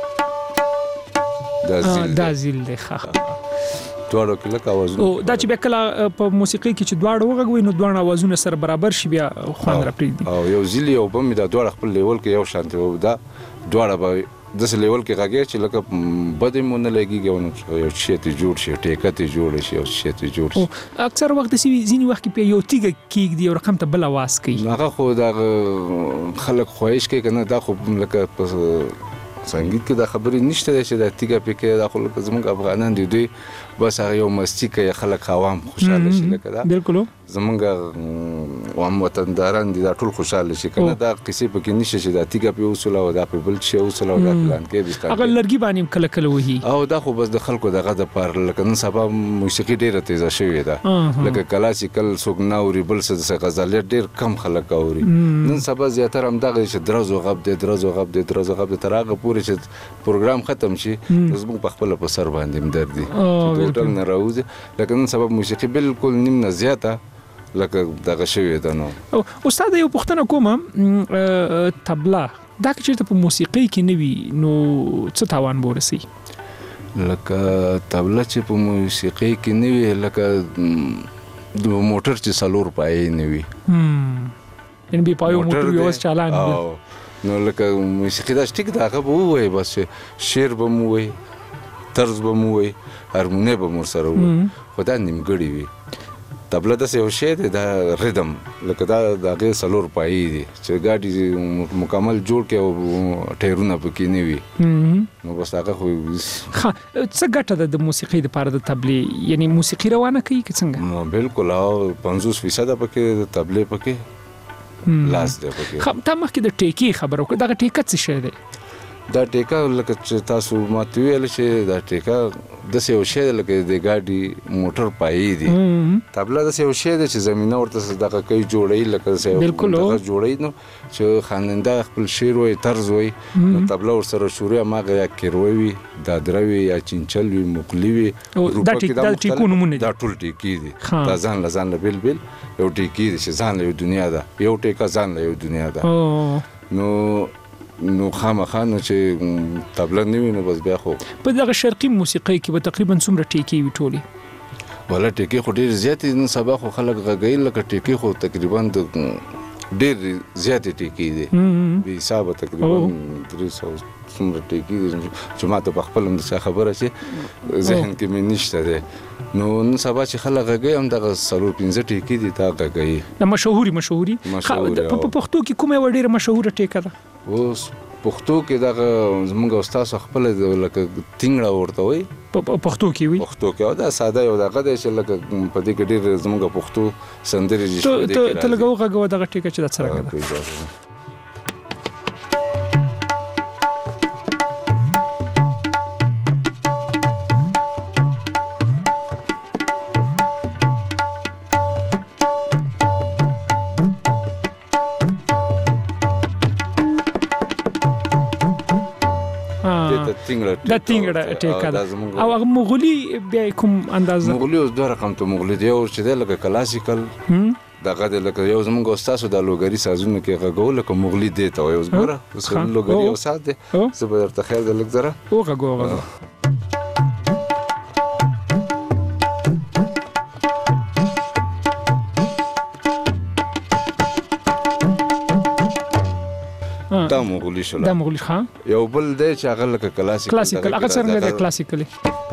Speaker 9: دا زیل ده ښه
Speaker 11: دواړو کې لکه आवाजونه
Speaker 9: او دا چې کله په موسیقي کې چې دواړه وغږوي نو دواړه आवाजونه سره برابر شي بیا خوند راپریږي
Speaker 11: او یو زیلی او بم دا دواړه خپل لیول کې یو شانتي او دا دواړه به د لیول کې غږی چې لکه بده مونږ لګيږي او یو شی ته جوړ شي ټیکته جوړ شي او شی ته جوړ شي.
Speaker 9: اکثر وخت ځینی وخت په یو تیګه کې دی او رقم ته بل आवाज کوي
Speaker 11: هغه خو دا خلک خوښ کوي کنه دا خو لکه سنگیت کې دا خبرې نشته چې دا تیګه پکې دا خلک زموږ افغانان دي بس هغه یو مستی کوي خلک عوام خوشاله شي لکه دا
Speaker 9: بالکل
Speaker 11: زمونږ عام وطنداران دي دا ټول خوشاله شي کنه دا کسی پکې نشي چې دا تیګه په وصول او دا په بل شي وصول او دا پلان کې بيستان
Speaker 9: هغه لرګي باندې کله کله وਹੀ
Speaker 11: او دا خو بس د خلکو دغه د پر لکه نن سبا موسیقي ډیره تیزه شوې ده لکه کلاسیکل سوګناوري بل څه غزل ډیر کم خلک اوري نن سبا زیاتره هم دغه چې درزو غب د ترغه پورې چې پروګرام ختم شي زموږ په خپل په سر باندې مدردي ټوټل نه راوځي لکه نن سبا موسیقي بالکل نیم نه زیاته لکه دغه شوی ده. نو
Speaker 9: استاد یو پښتنه کومه طبله دا چې په موسیقي کې نوي نو څه تاوان ورسي
Speaker 11: لکه طبله چې په موسیقي کې نوي لکه د موټر چې سالور پای نوي
Speaker 9: ان بي پایو موټر یو چالان
Speaker 11: نو لکه موسیقي دا ټیک دا غو وای بس شعر به مو وای طرز به مو وای هارمونی به مو سره وای خدای نیمګړی وي. طبله د یو شی دی دا ریدم لکه دا دغه سلور پای دی چې ګاډي مکمل جوړ کې او ټایرونه پکې نه وي نو بس هغه خو
Speaker 9: څه ګټه د موسیقي لپاره د طبلې یعنی موسیقي روانه کوي که څنګه؟
Speaker 11: بالکل او 50% پکې د طبلې پکې لاس دی پکې.
Speaker 9: تا مخکې د ټیکې خبرو کړه دغه ټیکه څه شی دی؟
Speaker 11: دا ټیکا لکه چې تاسو ماته ویل چې دا ټیکا د سیو شی لکه د ګاډي موټر پای دی تبله د سیو شی د چې زمينه ورته دغه کوي جوړی لکه سیو دغه جوړی نو چې خاننده خپل شعر وي طرز وي تبله ور سره شوري ماغه یا کیروي دا دروي یا چنچل وي مقلی وي
Speaker 9: دا ټیکو نمونه
Speaker 11: دا ټول ټیکی دي دا ځان له بل یو ټیکی دي چې ځان له دنیا ده یو ټیکا ځان له دنیا ده نو خامخانه چې تبله نیوي نو بس بیا خو
Speaker 9: په دغه شرقي موسیقي کې به تقریبا څومره ټیکی وي ټولي
Speaker 11: ولا ټیکی خو ډیر زیات نن سبا خو خلک غږی لکه ټیکی خو تقریبا ډیر زیات ټیکی دي به حساب تقریبا 300 څومره ټیکی دي چې ماته په خپل هم خبره چې ذهن کې مې نشته ده نو نن سبا چې خلک غږی هم دغه 15 ټیکی دي تا غږی
Speaker 9: د مشهوري په پښتو کې کومه وړه مشهوره ټیکه ده
Speaker 11: اوس پښتو کې دغه زمونږ استاد خپل لکه تینګړه ورته وي
Speaker 9: پښتو کې وي
Speaker 11: پښتو کې دا ساده یو دغه د چې لکه په دې کې ډېر زمونږ پښتو سندري
Speaker 9: جوړ ته لګو دغه ټیکه چې د سره دا تینګړه ټیکا ده او هغه مغولي بیا کوم انداز
Speaker 11: مغولي اوس دوه رقم ته مغولي دی او چې د لکه کلاسیکل دغه د لکه یو زمونږ استاد د لوګری سازونه کې غږول لکه مغولي دی ته یو زګره اوس لوګری او سات دی زه به درته خیر د لګ زره
Speaker 9: او غږو
Speaker 11: دا مغولي شو
Speaker 9: دا مغولي خان
Speaker 11: یو بل دی چې هغه لکه
Speaker 9: کلاسیکل هغه څنګه دی کلاسیکلی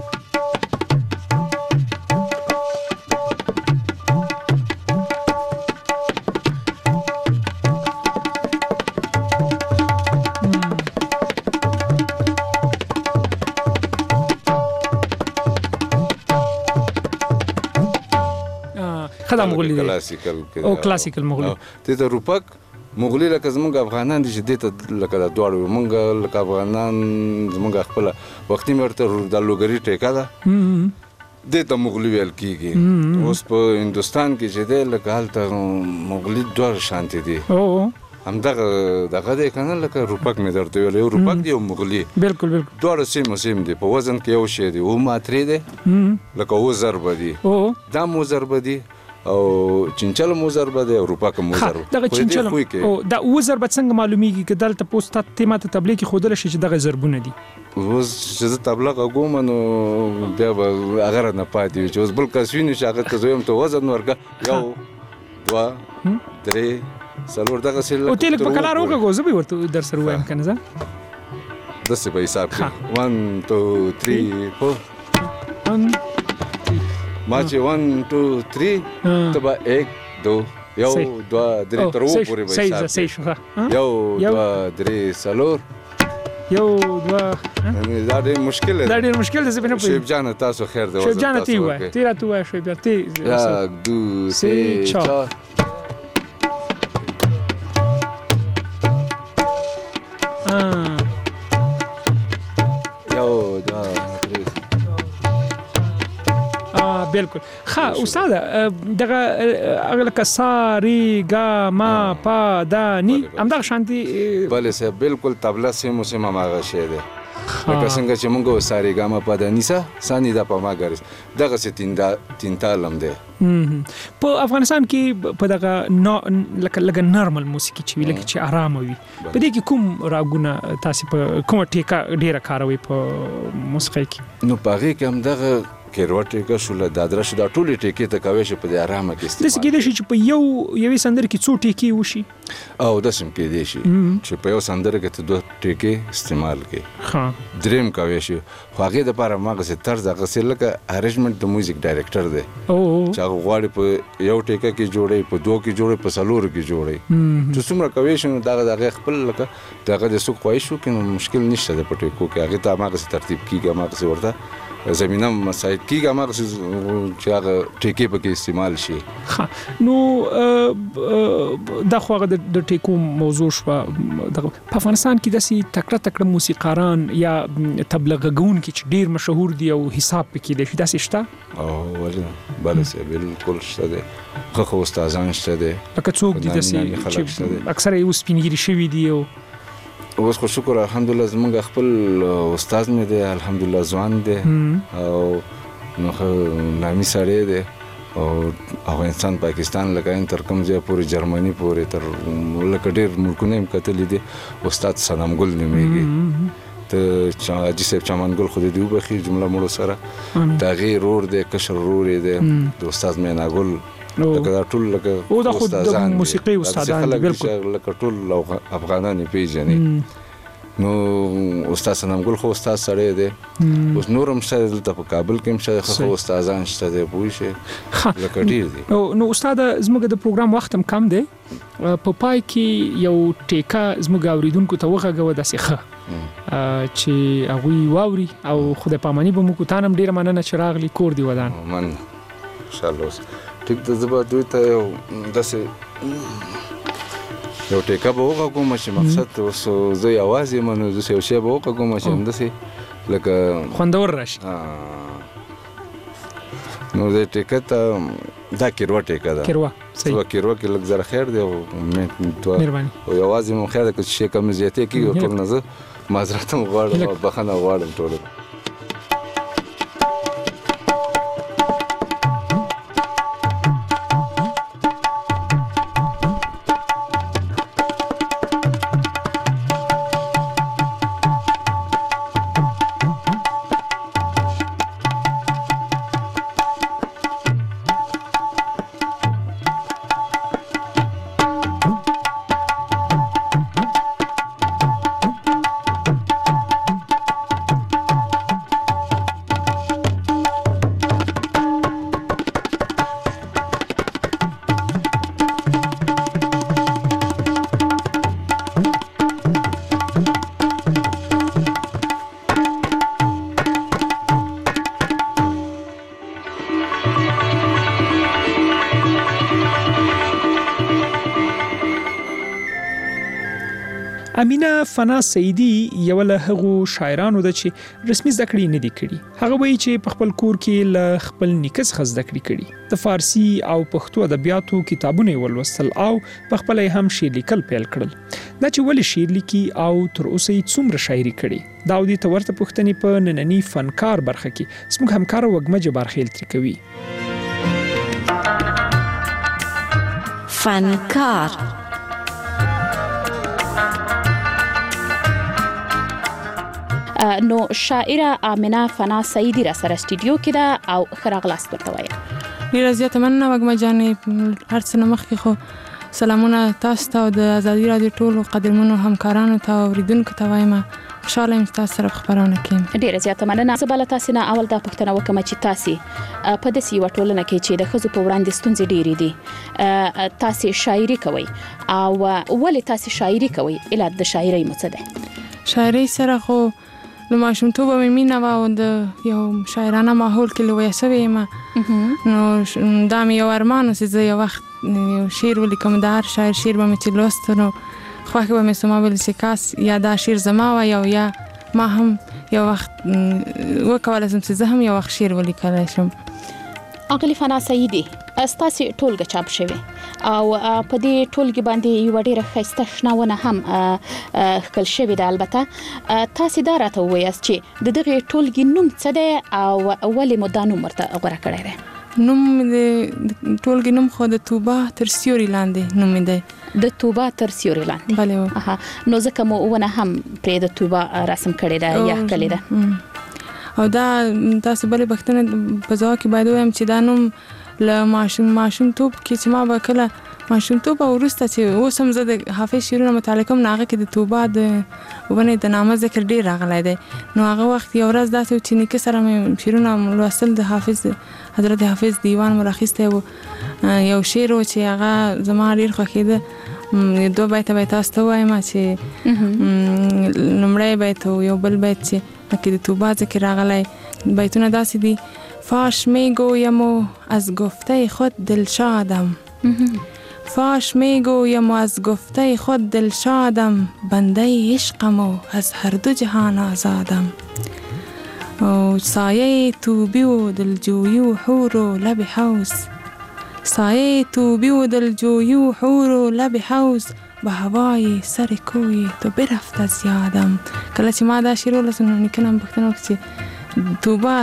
Speaker 9: خدا مغولي او کلاسیکل مغولي
Speaker 11: ته روپک مغولي لکه زمونږ افغانان دي چې دته لکه د دوړو مونږ لکه افغانان زمونږ خپل وختي مرته د لوګری ټیکا ده دته مغولي ویل کیږي اوس په هندستان کې چې ده لکه حالت مغولي دوړ شانتي دي هم دغه د کنه لکه روپک مې درته ویل یو روپک دی او مغولي
Speaker 9: بالکل
Speaker 11: دوړ سیم دي په وزن کې یو شی دی او ماتري دي لکه و ضرب دي دا مو ضرب دي او چنچل مو ضرب دی او روپک مو ضرب
Speaker 9: دغه چنچل او دا و ضرب څنګه معلومیږي چې دلته پوسټ تیمه ته تبلیغ خودل شي چې دغه ضربونه دي
Speaker 11: اوس چې تبلیغ کوم نو بیا به اگر نه پاتې چې اوس بل کس ویني چې هغه ته زویم ته وزن ورکا یو 2 3 څلور دغه سل
Speaker 9: او تل په کلار وګو زه به ورته در سره وایم کنه زه
Speaker 11: د څه په حساب 1 2 3 4 ما چې 1 2 3 تبا 1 2 یو 2 3 تر و پورې به حساب یو 2 3 څلور
Speaker 9: یو 2
Speaker 11: دا ډېر مشکل دی
Speaker 9: دا ډېر مشکل دی زه
Speaker 11: شیب جان تاسو خیر دی
Speaker 9: شیب جان تی وای تی را تو وای شیب جان تی
Speaker 11: 1 2 3 4
Speaker 9: بالکل ها استاد دغه اغه کساری گا ما پا دانی هم دغه شانتي
Speaker 11: بله سه بالکل تبله سیمو سیمه ماغه شه ده لکه څنګه چې موږ ساری گا ما پا دانی سانی دا په ما ګرځ دغه ستین تالم ده
Speaker 9: په افغانستان کې په دغه لکه نارمل موسیقي چې لکه چې آرام وي په دې کې کوم راګونه تاسو په کومه ټیکا ډیره کاروي په موسیقي کې
Speaker 11: نو پاره کې هم دغه کیروټیکا شول د درش د ټولې ټیکې ته کوي چې په دې آرامه کې
Speaker 9: استعمال د سګیدې چې په یوې سندره کې څو ټیکې وشي
Speaker 11: او د سم کې دي شي چې په یو سندره کې ته دوه ټیکې استعمال کې
Speaker 9: ها
Speaker 11: دریم کوي شي خو هغه د لپاره ما غسه طرز غسه لکه ارینجمنت د میوزیک ډایریکټر دی چې هغه غواړي په یو ټیکه کې جوړي په دوه کې جوړي په سلور کې جوړي چې څومره کوي شنو دغه خپل لکه دغه د سوق خوښ شو کې مشکل نشته د پټو کو کې هغه ته ما غسه ترتیب کیږي ما غسه ورته زمينه مساعد کیږي ما غسه چې هغه ټیکې په کې استعمال شي
Speaker 9: نو دا خو هغه د ټیکو موضوع شو د افغانستان کې د تکړه موسیقاران یا تبلیغ غون کې چې ډیر مشهور دي او حساب پکې دي دا شته
Speaker 11: او ولې بالکل بالکل شته دي خو استادان شته دي
Speaker 9: لکه څوک دي چې اکثره یو سپینګری شوی دي او
Speaker 11: اوس خو شکر الحمدلله زمونږ خپل استاد مې دی الحمدلله ځوان دی او نو نامي سړی دی او افغانستان پاکستان لکه تر کوم ځای پورې جرمني پورې تر لکه ډیر ملکونه هم کتلې دي استاد سلام ګل نومېږي ته حاجي صاحب چمن ګل خو دې وبخي جمله مړو سره دا غیر رور دی کشر رور دی د استاد مینا ګل لکه ټول لکه
Speaker 9: او دا خو د موسیقي استادان
Speaker 11: بالکل لکه ټول افغانان پیژني نو استاد سلام ګل خو استاد سره دی اوس نورم شته په کابل کې هم شته خو استادان شته دی پوه شي لکه ډیر دي
Speaker 9: نو استاد زموږ د پروګرام وخت هم کم دی په پای کې یو ټیکا زموږ اوریدونکو ته وغږو د سیخه چې هغه واوري او خدای پامانی به مو کو تانم ډیر مننه چې راغلی کور دی ودان
Speaker 11: من ان شاء الله ټیک د زبا دوی ته یو داسې یو ټیکا به وغږوم چې مقصد اوس زه یوازې منو زه یو شی به وغږوم چې همداسې لکه
Speaker 9: خوندور راشي
Speaker 11: نو د ټیکا ته دا کیروا ټیکا ده
Speaker 9: کیروا صحیح
Speaker 11: کیروا کې لږ زره خیر دی او
Speaker 9: مهرباني
Speaker 11: او یوازې مو خیر ده چې شي کم زیاتې کیږي ټول نه زه معذرت غواړم او بخښنه غواړم ټول
Speaker 9: امینه فنا سیدی یو له هغو شاعرانو د چې رسمي ذکرې نه دي کړي هغه وایي چې په خپل کور کې له خپل نیکس خز ذکرې کړي د فارسی او پښتو ادبیاتو کتابونه ولوستل او په خپل هم شعر لیکل پیل کړل دا چې ولې شعر لیکي او تر اوسه یې څومره شاعري کړي دا ودی ته ورته پوښتنې په نننی فنکار برخه کې زموږ همکار وګمه جبار خیل تر کوي
Speaker 6: فنکار
Speaker 15: نو شاعره امینه فنا سیدی را سره استودیو کې ده او خراغلاس ورته وایي
Speaker 12: ډیره زیاته مننه وګما جانې هر څه مخکې خو سلامونه تاسو ته د ازادي رادیو ټولو قدرمنو همکارانو ته اوریدونکو ته وایم خوشاله یم تاسو سره خبرونه کوم
Speaker 15: ډیره زیاته مننه زه بل تاسو نه اول دا پوښتنه وکم چې تاسو په دې یو ټولنه کې چې د خزو په وړاندې ستونزې ډېرې دي تاسو شاعري کوي او ولې تاسو شاعري کوي اله د شاعري مڅده
Speaker 12: شاعري سره خو نو ماشومتوب مې مینا و د یو شاعرانه ماحول کې لوي سوي ما نو دا مې یو ارمان چې زه یو وخت یو شعر ولیکم د هر شاعر شعر به مې لوست نو خو به مې سما ول سکاس یا دا شعر زما و یا ما هم یو وخت وکول چې زه هم یو وخت شعر ولیکلای شم
Speaker 15: اغلی فنا سیدی استاسي ټولګه چاپ شوی او په دې ټولګه باندې یو ډیره خسته شناونه هم خپل شوی د البته تاسو دا راته وایاست چې د دغه ټولګه نوم څه دی او ولې مدانو مرته غوړه کړی دی
Speaker 12: نوم د ټولګه نوم خو د توبه تر سیوري لاندې نوم دی
Speaker 15: د توبه تر سیوري لاندې
Speaker 12: بله
Speaker 15: نو ځکه مو ونه هم پرې د توبه رسم کړی دی یا کړی دی
Speaker 12: او دا تاسو بلې بختنه په ځای کې باید وایم چې دا نوم له ماشوم توپ کې چې ما به کله ماشومتوب وروسته چې اوس هم زه د حافظ شعرونه مطالعه کوم، هغه کې د توبه د ونې د نامه ذکر ډېر راغلی دی. نو هغه وخت یو ورځ داسې و چې نیکه سره مې شعرونه لوستل، د حافظ حضرت حافظ دیوان مې راخیستی و. یو شعر و چې هغه زما ډېر خوښېده، 2 بیته به تاسو ته ووایم چې لومړی بیت و یو بل بیت چې پکې د توبه ذکر راغلی. بیتونه داسې دي: فاش میگویم و از گفته خود دلشادم، فاش میگویم و از گفته خود دلشادم، بنده عشقم و از هر دو جهان آزادم. و سایه توبی و دلجویی و حور و لب حوض، سایه توبی و دلجویی و حور و لب حوض، به هوای سر کوی تو برفت از یادم. کله چې ما دا شعر ولوست نو نیکه نه پوښتنه وکړه چې توبه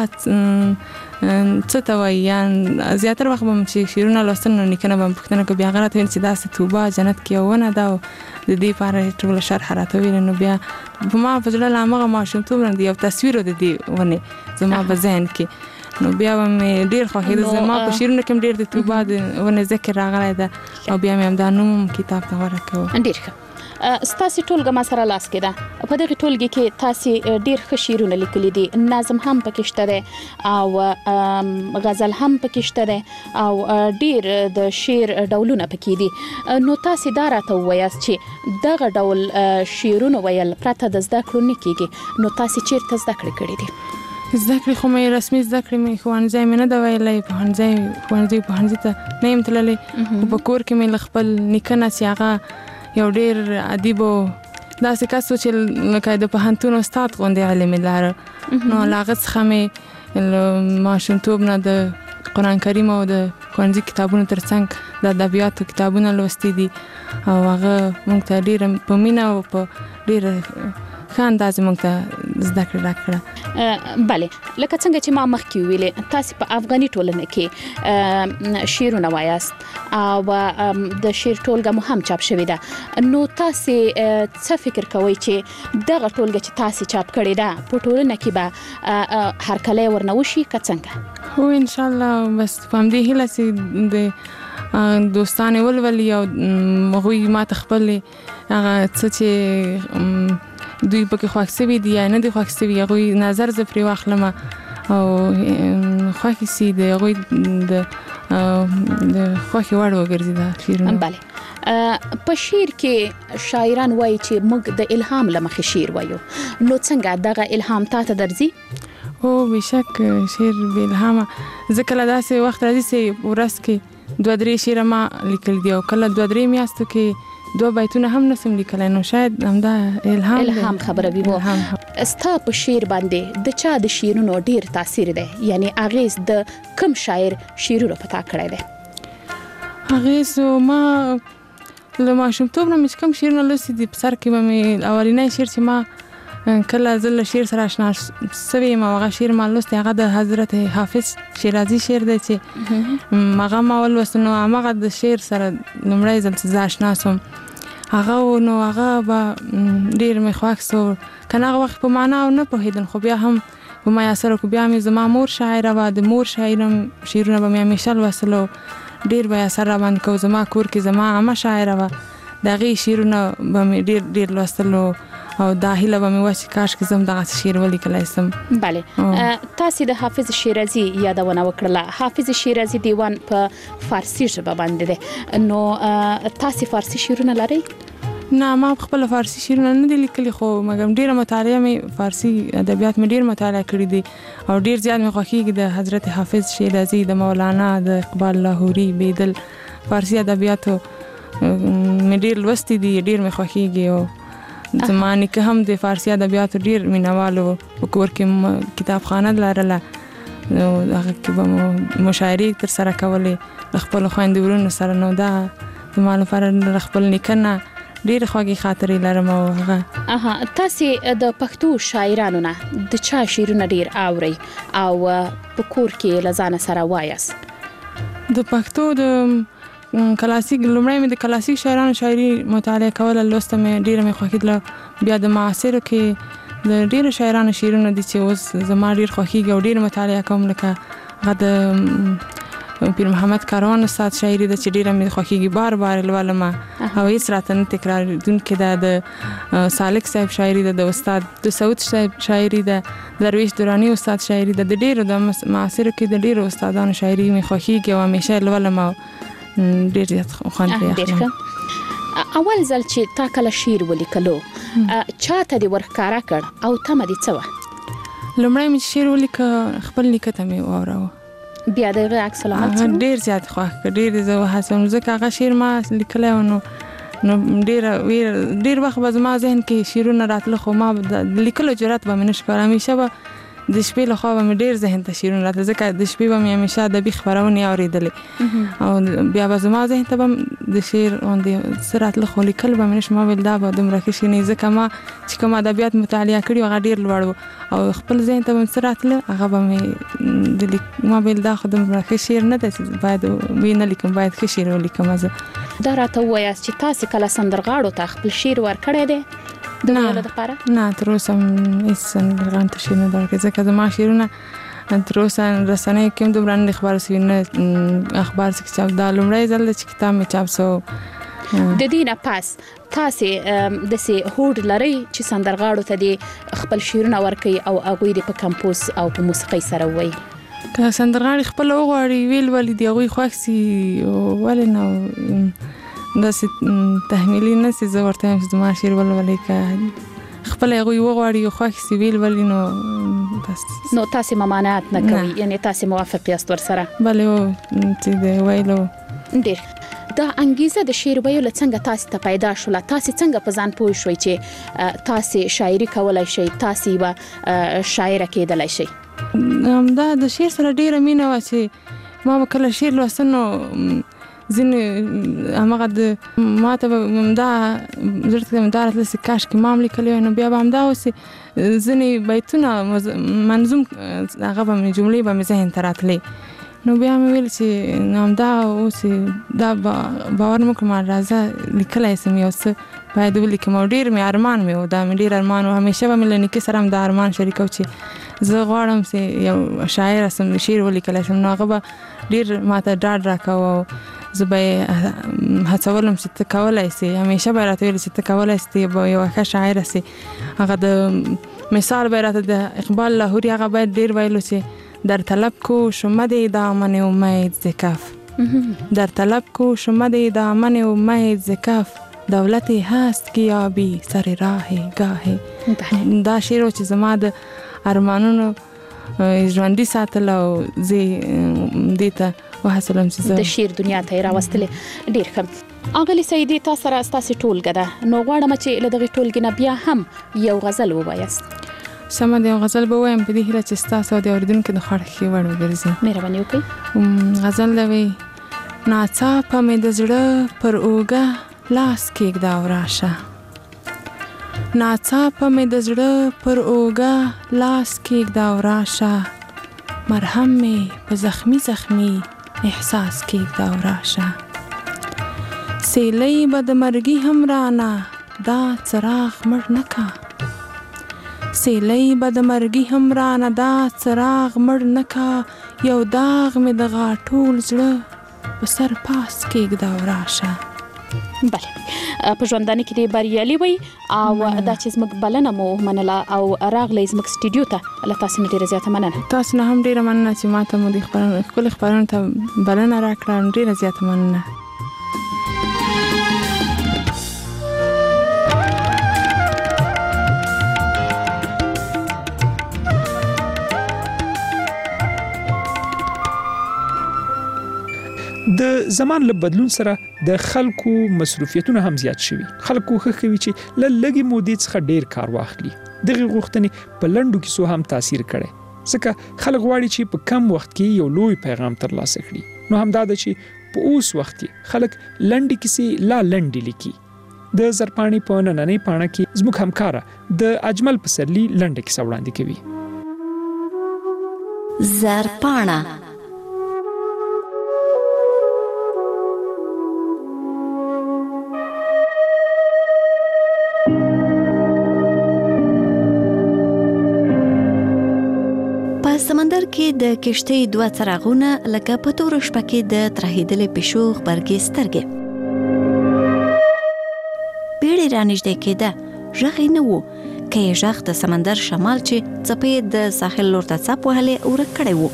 Speaker 12: څه ته وایي. یا زیاتره وخت به چې شعرونه لوستل نو نیکه نه به پوښتنه کوي، بیا هغه راته ویل چې داسې توبه جنت کې یو ونه ده او د دې لپاره ټوله شرح راته ویل. نو بیا په ما په زړه له هماغه ماشومتوب نه یو تصویر و د دې ونې زما په ذهن کې. نو بیا به مې ډېر خوښېده، زما په شعرونو کې هم ډېر د توبه د ونې ذکر راغلی ده او بیا مې همدا نوم کتاب ته غوره کړو.
Speaker 15: ډېر ښه. ستاسې ټولګه ما سره لاس کې ده. په دغه ټولګي کې تاسې ډېر ښه شعرونه لیکلي دي، نظم هم پکې شته دی او غزل هم پکې شته دی او ډېر د شعر ډولونه پکې دي. نو تاسې دا راته ووایاست چې دغه ډول شعرونه ویل پرته د زده کړو نه کېږي، نو تاسې چیرته زده کړې کړې دي؟
Speaker 12: زده کړې خو مې رسمي زده کړې مې ښوونځی مې نه ده ویلی، ښوونځي ته نه یم تللی، خو په کور کې مې له خپل نیکه نه چې هغه یو ډېر ادیب و، داسې کس و چې لکه د پوهنتون استاد غوندې علم یې لاره. نو له هغه څخه مې له ماشومتوب نه د قرآن کریم او د ښوونځي کتابونو تر څنګ د ادبیاتو کتابونه لوستي دي او هغه موږ ته ډېره په مینه او په ډېره ښه اندازې موږ ته زده کړه راکړه.
Speaker 15: بله، لکه څنګه چې ما مخکې ویلې تاسې په افغاني ټولنه کې شعرونه وایاست او د شعر ټولګه مو هم چاپ شوې ده. نو تاسې څه فکر کوئ چې دغه ټولګه چې تاسې چاپ کړې ده په ټولنه کې به هرکلی ورنه وشي که څنګه؟
Speaker 12: هو انشاءالله، بس په همدې هیله چې د دوستان یې ولولي او هغوی ما ته خپل هغه څه چې دوی پکې خوښ شوي دي یا نه دي خوښ شوي هغوی نظر زه پرې واخلم او خوښې سي د هغوی د خوښې وړ وګرځي دا شعرونه.
Speaker 15: بله، په شعر کې شاعران وایي چې موږ د الهام له مخې شعر وایو، نو څنګه دغه الهام تا ته درځي؟
Speaker 12: هو بېشک شعر بې الهامه. زه کله داسې وخت راځي چې ورځ کې 2-3 شعره ما لیکلي دي او کله 2-3 میاشتو کې 2 بیتونه هم نسم لیکلی، نو شاید همدا الهام
Speaker 15: خبره وي. ستا په شعر باندې د چا د شعرونو ډېر تاثیر دی، یعنی اغیز د کم شاعر شعرونو په تا کړی دی؟
Speaker 12: اغیز ما له ماشومتوب نه مې کوم شعرونه لوستي دي، په سر کې به مې اولنی شعر چې ما کله زه له شعر سره اشنا سوې یم هغه شعر ما لوستی، هغه د حضرت حافظ شیرازي شعر دی چې هغه ما ولوست. نو هماغه د شعر سره لومړی ځل چې زه اشنا سوم هغه نو هغه به ډېر مې خوښ سو. که نه هغه وخت په معنا او نه پوهېدم، خو بیا هم په ما یې اثر وکړو. بیا مې زما مور شاعره وه، د مور شعرونه به مې همیشه لوستل او ډېر به یې اثر را باندې کو. زما کور کې زما عمه شاعره وه، د هغې شعرونه به مې ډېر لوستل او دا هیله به مې وه چې کاشکې زه هم دغسې شعر ولیکلی سم.
Speaker 15: بله، تاسې د حافظ شیرازي یادونه وکړله. حافظ شیرازي دیوان په فارسي ژبه باندې دی، نو تاسې فارسي شعرونه لرئ؟
Speaker 12: نه، ما خپله فارسي شعرونه نه دي لیکلي، خو مګم ډېره مطالعه مې فارسي ادبیات مې ډېر مطالعه کړي دي او ډېر زیات مې خوښېږي د حضرت حافظ شیرازي، د مولانا، د اقبال لاهوري، بیدل فارسي ادبیاتو مې ډېر لوستي دي، ډېر مې خوښېږي. او زما نیکه هم د فارسي ادبیاتو ډېر مینهوال و، په کور کې کتابخانه لرله، نو هغه کې به مو مشاعرې ترسره کولې له خپلو خویندو ورونو سره. نو دا زما لپاره له خپل نیکه نه ډېرې خوږې خاطرې لرم. او هغه
Speaker 15: تاسې د پښتو شاعرانو نه د چا شعرونه ډېر اورئ او په کور کې له ځانه سره وایاست؟
Speaker 12: د پښتو د کلاسیک لومړی مې د کلاسیک شاعرانو شاعري مطالعه کوله، لوسته مې ډېره مې خوښېدله. بیا د معاصرو کې د ډېرو شاعرانو شعرونه دي چې اوس زما ډېر خوښېږي او ډېر مطالعه کوم، لکه هغه د پیر محمد کاروان استاد شاعري د چډيره مې خوخيږي بار بار لولم او هیڅ راته نه تکرار دن کې د سالک صاحب شاعري د استاد د سعود صاحب شاعري د درویش دورانی استاد شاعري د ډیرو د معاصر کې د ډیرو استادانو شاعري مې خوخيږي او همیشه لولم او ډیر زیات خوند اخلم.
Speaker 15: اول ځل چې تا کله شعر ولیکلو چاته دې ورښکارا کړ او تمه دې څه وه؟
Speaker 12: لومړی مې شعر ولیک خپل نیکه ته مې واوراوه
Speaker 15: بیا دغه عکس العمل
Speaker 12: ډیر زیات خوښ کړ ډیر زه وهڅوم ځکه هغه شعر ما لیکلی و نو ډیر وخت به زما ذهن کې شعرونه راتله خو ما د لیکلو جرأت به مې نه شو کولی. همیشه به د شپې لخوا به مې ډیر ذهن ته شعرونه راتله ځکه د شپې به مې همیشه ادبي خپرونې اورېدلې او بیا به زما ذهن ته به د شعر غوندې څه راتله خو لیکل به مې نه شو. ما ویل دا به دومره ښه شي نه ځکه ما چې کوم ادبیات مطالعه کړي هغه ډیر لوړ و او خپل ذهن ته به مې څه راتله هغه به مې ما ویل دا خو دومره ښه شعر نه دی چې باید ویې نه لیکم باید ښه شعر ولیکم. زه
Speaker 15: دا راته ووایاست چې تاسې کله سندرغاړو ته خپل شعر ورکړی دی د ویلو دپاره؟
Speaker 12: نه تر اوسه هېڅ سندرغاړو ته شعر نه دی ورکړی ځکه زما شعرونه تر اوسه رسنیو کې هم دومره نه دي خپاره سوي نه اخبار کې چاپ دا لومړی ځل دی چې کتاب مې چاپ سو.
Speaker 15: د دې نه پس تاسې داسې هوډ لرئ چې سندرغاړو ته دې خپل شعرونه ورکوي او هغوی دې په کمپوز او په موسیقۍ سره ووایي؟
Speaker 12: که سندرغاړي خپل وغواړي ویل ولې د هغوی خوښ سي ولې نه داسې تحمیلي نه سي زه ورته یم چې زما شعر ولولئ که خپل هغوی وغواړي او خوښ سي ویل ولې نو بس
Speaker 15: نو تاسې ممانعت نه کوئ یعنې تاسې موافق یاست ورسره؟
Speaker 12: بلې چې د ویلو
Speaker 15: ډېر. دا انګیزه د شعر ویلو څنګه تاسې ته پیدا شوله؟ تاسې څنګه په ځان پوه شوئ چې تاسې شاعري کولی شئ تاسې یوه شاعره کېدلی شئ؟
Speaker 12: دا د شعر سره ډیره مینه وه چې ما به کله شعر لوسته نو ځینې همغه د ما ته به همدا زړه ته همدا راتله چې کاشکې ما هم لیکلی وای نو بیا به همدا اوسې ځینې بیتونه منظوم هغه به مې جملې به مې ذهن ته راتلې نو بیا مې ویل چې همدا اوسې دا باور مه کړم راځه لیکلی سم یو څه باید ولیکم او ډېر مې ارمان مې و دا مې ډېر ارمان و همیشه به مې له نیکه سره هم دا ارمان شریکو چې زه غواړم چې یو شاعره سم شعر ولیکلی شم نو هغه به ډېر ماته ډاډ راکوه او زه به یې هڅولم چې ته کولی سې همیشه به یې راته ویل چې ته کولی سې ته به یوه ښه شاعره سې. هغه د مثال به یې راته د اقبال لاهوري هغه باید ډېر ویلو چې در طلب کوش مده دامن امید ز کف در طلب کوش مده دامن امید ز کف دولتی هست که یابی سر راه گاه. دا شعر چې زما د ارمانونو ژوندي ساتل او زه دې ته وهڅولم چې زه
Speaker 15: د شعر دنیا ته یې راوستلې. ډېر ښه. اغلې سعیدي تا سره ستاسې ټولګه ده نو غواړم چې له دغې ټولګې نه بیا هم یو غزل ووایاست.
Speaker 12: سمه ده یو غزل به ووایم په دې هیله چې ستاسو او د اورېدونکو د خوښې وړ وګرځي.
Speaker 15: مهرباني وکړئ.
Speaker 12: غزل ده وی ناڅاپه مې د زړه پر اوږه لاس کېږده او راشه ناڅاپه مې د زړه پر اوږه لاس کېږده او راشه مرهم مې په زخمي زخمي احساس کېږده او راشه سیلۍ به د مرګي هم رانه دا څراغ مړ نه کا سیلۍ به د مرګي هم رانه دا څراغ مړ نه کا یو داغ مې د غاټول زړه په سر پاس کېږده او راشه.
Speaker 15: بله په ژوندانه کې دې بریالي وي او دا چې زموږ بلنه مو منله او راغلی زموږ سټوډیو ته له تاسې نه ډېره زیاته مننه.
Speaker 12: تاسو نه هم ډېره مننه چې ما ته مو دې ښکلې خپرونې ته بلنه راکړه ډېره زیاته مننه.
Speaker 9: د زمان له بدلون سره د خلکو مصروفیتونه هم زیات شوي. خلکو خوښ کوي چې له لږې مودې څخه ډیر کار واخلي. دغه غوښتنې په لنډو کیسو هم تاثیر کړي. ځکه خلک غواړي چې په کم وخت کې یو لوی پیغام ترلاسه کړي. نو همدا ده چې په اوس وخت کې خلک لنډې کیسې لا لنډې لیکي. د زرپاڼې په نننۍ پاڼه کې زموږ همکاره د اجمل پسرلی لنډه کیسه وړاندې کوي.
Speaker 6: زرپاڼه په سمندر کې د کشتۍ دوه څراغونه لکه په تور شپه کې د ترهیدلې پښو غبرګې سترګې. بیړۍ رانږدې کېده، غږ یې نه و، که یې غږ د سمندر شمال چې څپې د ساحل لور ته څپ وهلې ورک کړی و.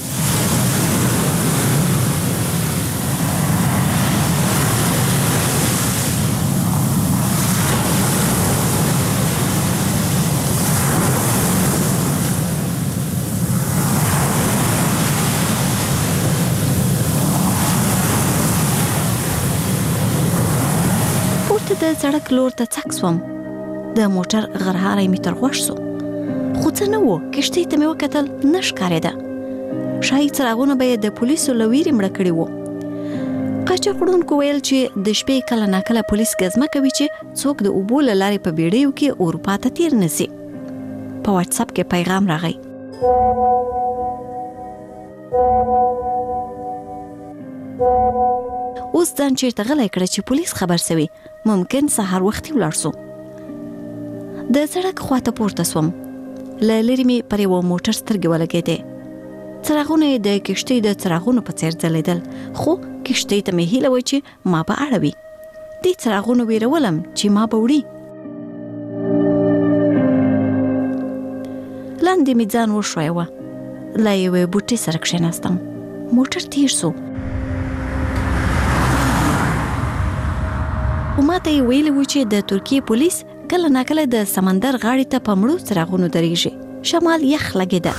Speaker 6: د سړک لور ته څک سوم. د موټر غرهاری می تر غوښ سو، خو څه نه و. کشتۍ ته مې وکتل، نه ښکارېده. ښایي څراغونه به یې د پولیسو له ویرې مړه کړي وو. قاچاق وړونکو ویل چې د شپې کله ناکله پولیس ګزمه کوي چې څوک د اوبو له لارې په بیړیو کې اروپا ته تیر نه سي. په واتساپ کې پیغام راغی: اوس ځان چیرته غلی کړه چې پولیس خبر سوي، ممکن سهار وختي ولاړ سو. د سړک خواته پورته سوم. له لرې مې پر یوه موټر سترګې ولګېدې. څراغونه یې د کشتۍ د څراغونو په څېر ځلېدل، خو کشتۍ ته مې هیله وه چې ما به اړوي. دې څراغونو ویرولم چې ما به وړي. لاندې مې ځان وښویوه، له یوې بوټۍ سره کښېناستم. موټر تېر سو. خو ما ته یې ویلي و چې د ترکیې پولیس کله ناکله د سمندر غاړې ته په مړو څراغونو درېږي. شمال یخ لګېده.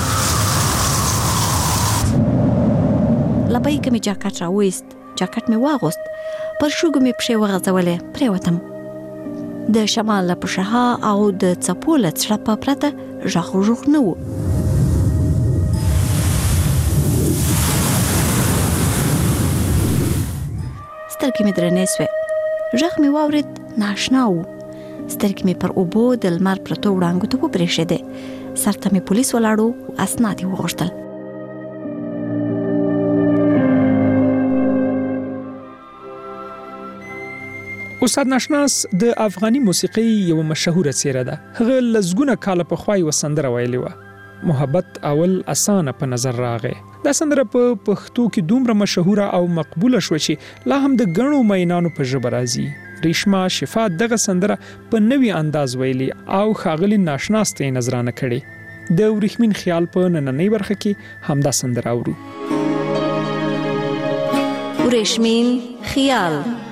Speaker 6: له بیکه مې جاکټ راوایست. جاکټ مې واغوست. پر شوګو مې پښې وغځولې. پرېوتم. د شمال له پشها او د څپو له څړپه پرته غږ وژوغ نه و. سترګې مې درنې سوې. غږ مې واورېد، ناشنا و. سترګې مې پر اوبو د لمر پرتو وړانګو ته وبرېښېدې. سر ته مې پولیس ولاړو، اسناد یې وغوښتل.
Speaker 9: استاد ناشناس د افغاني موسیقۍ یو مشهوره څیره ده. هغه لزګونه کاله پخوا یوه سندره ویلې وه، محبت اول اسانه په نظر راغی. دا سندره په پښتو کې دومره مشهوره او مقبوله شوه چې لا هم د ګڼو مینانو په ژبه راځي. ریشما شفا دغه سندره په نوي انداز ویلي او ښاغلي ناشناس ته یې نظرانه کړې. د وریښمین خیال په نننۍ برخه کې همدا سندره اورو.
Speaker 6: وریښمین خیال.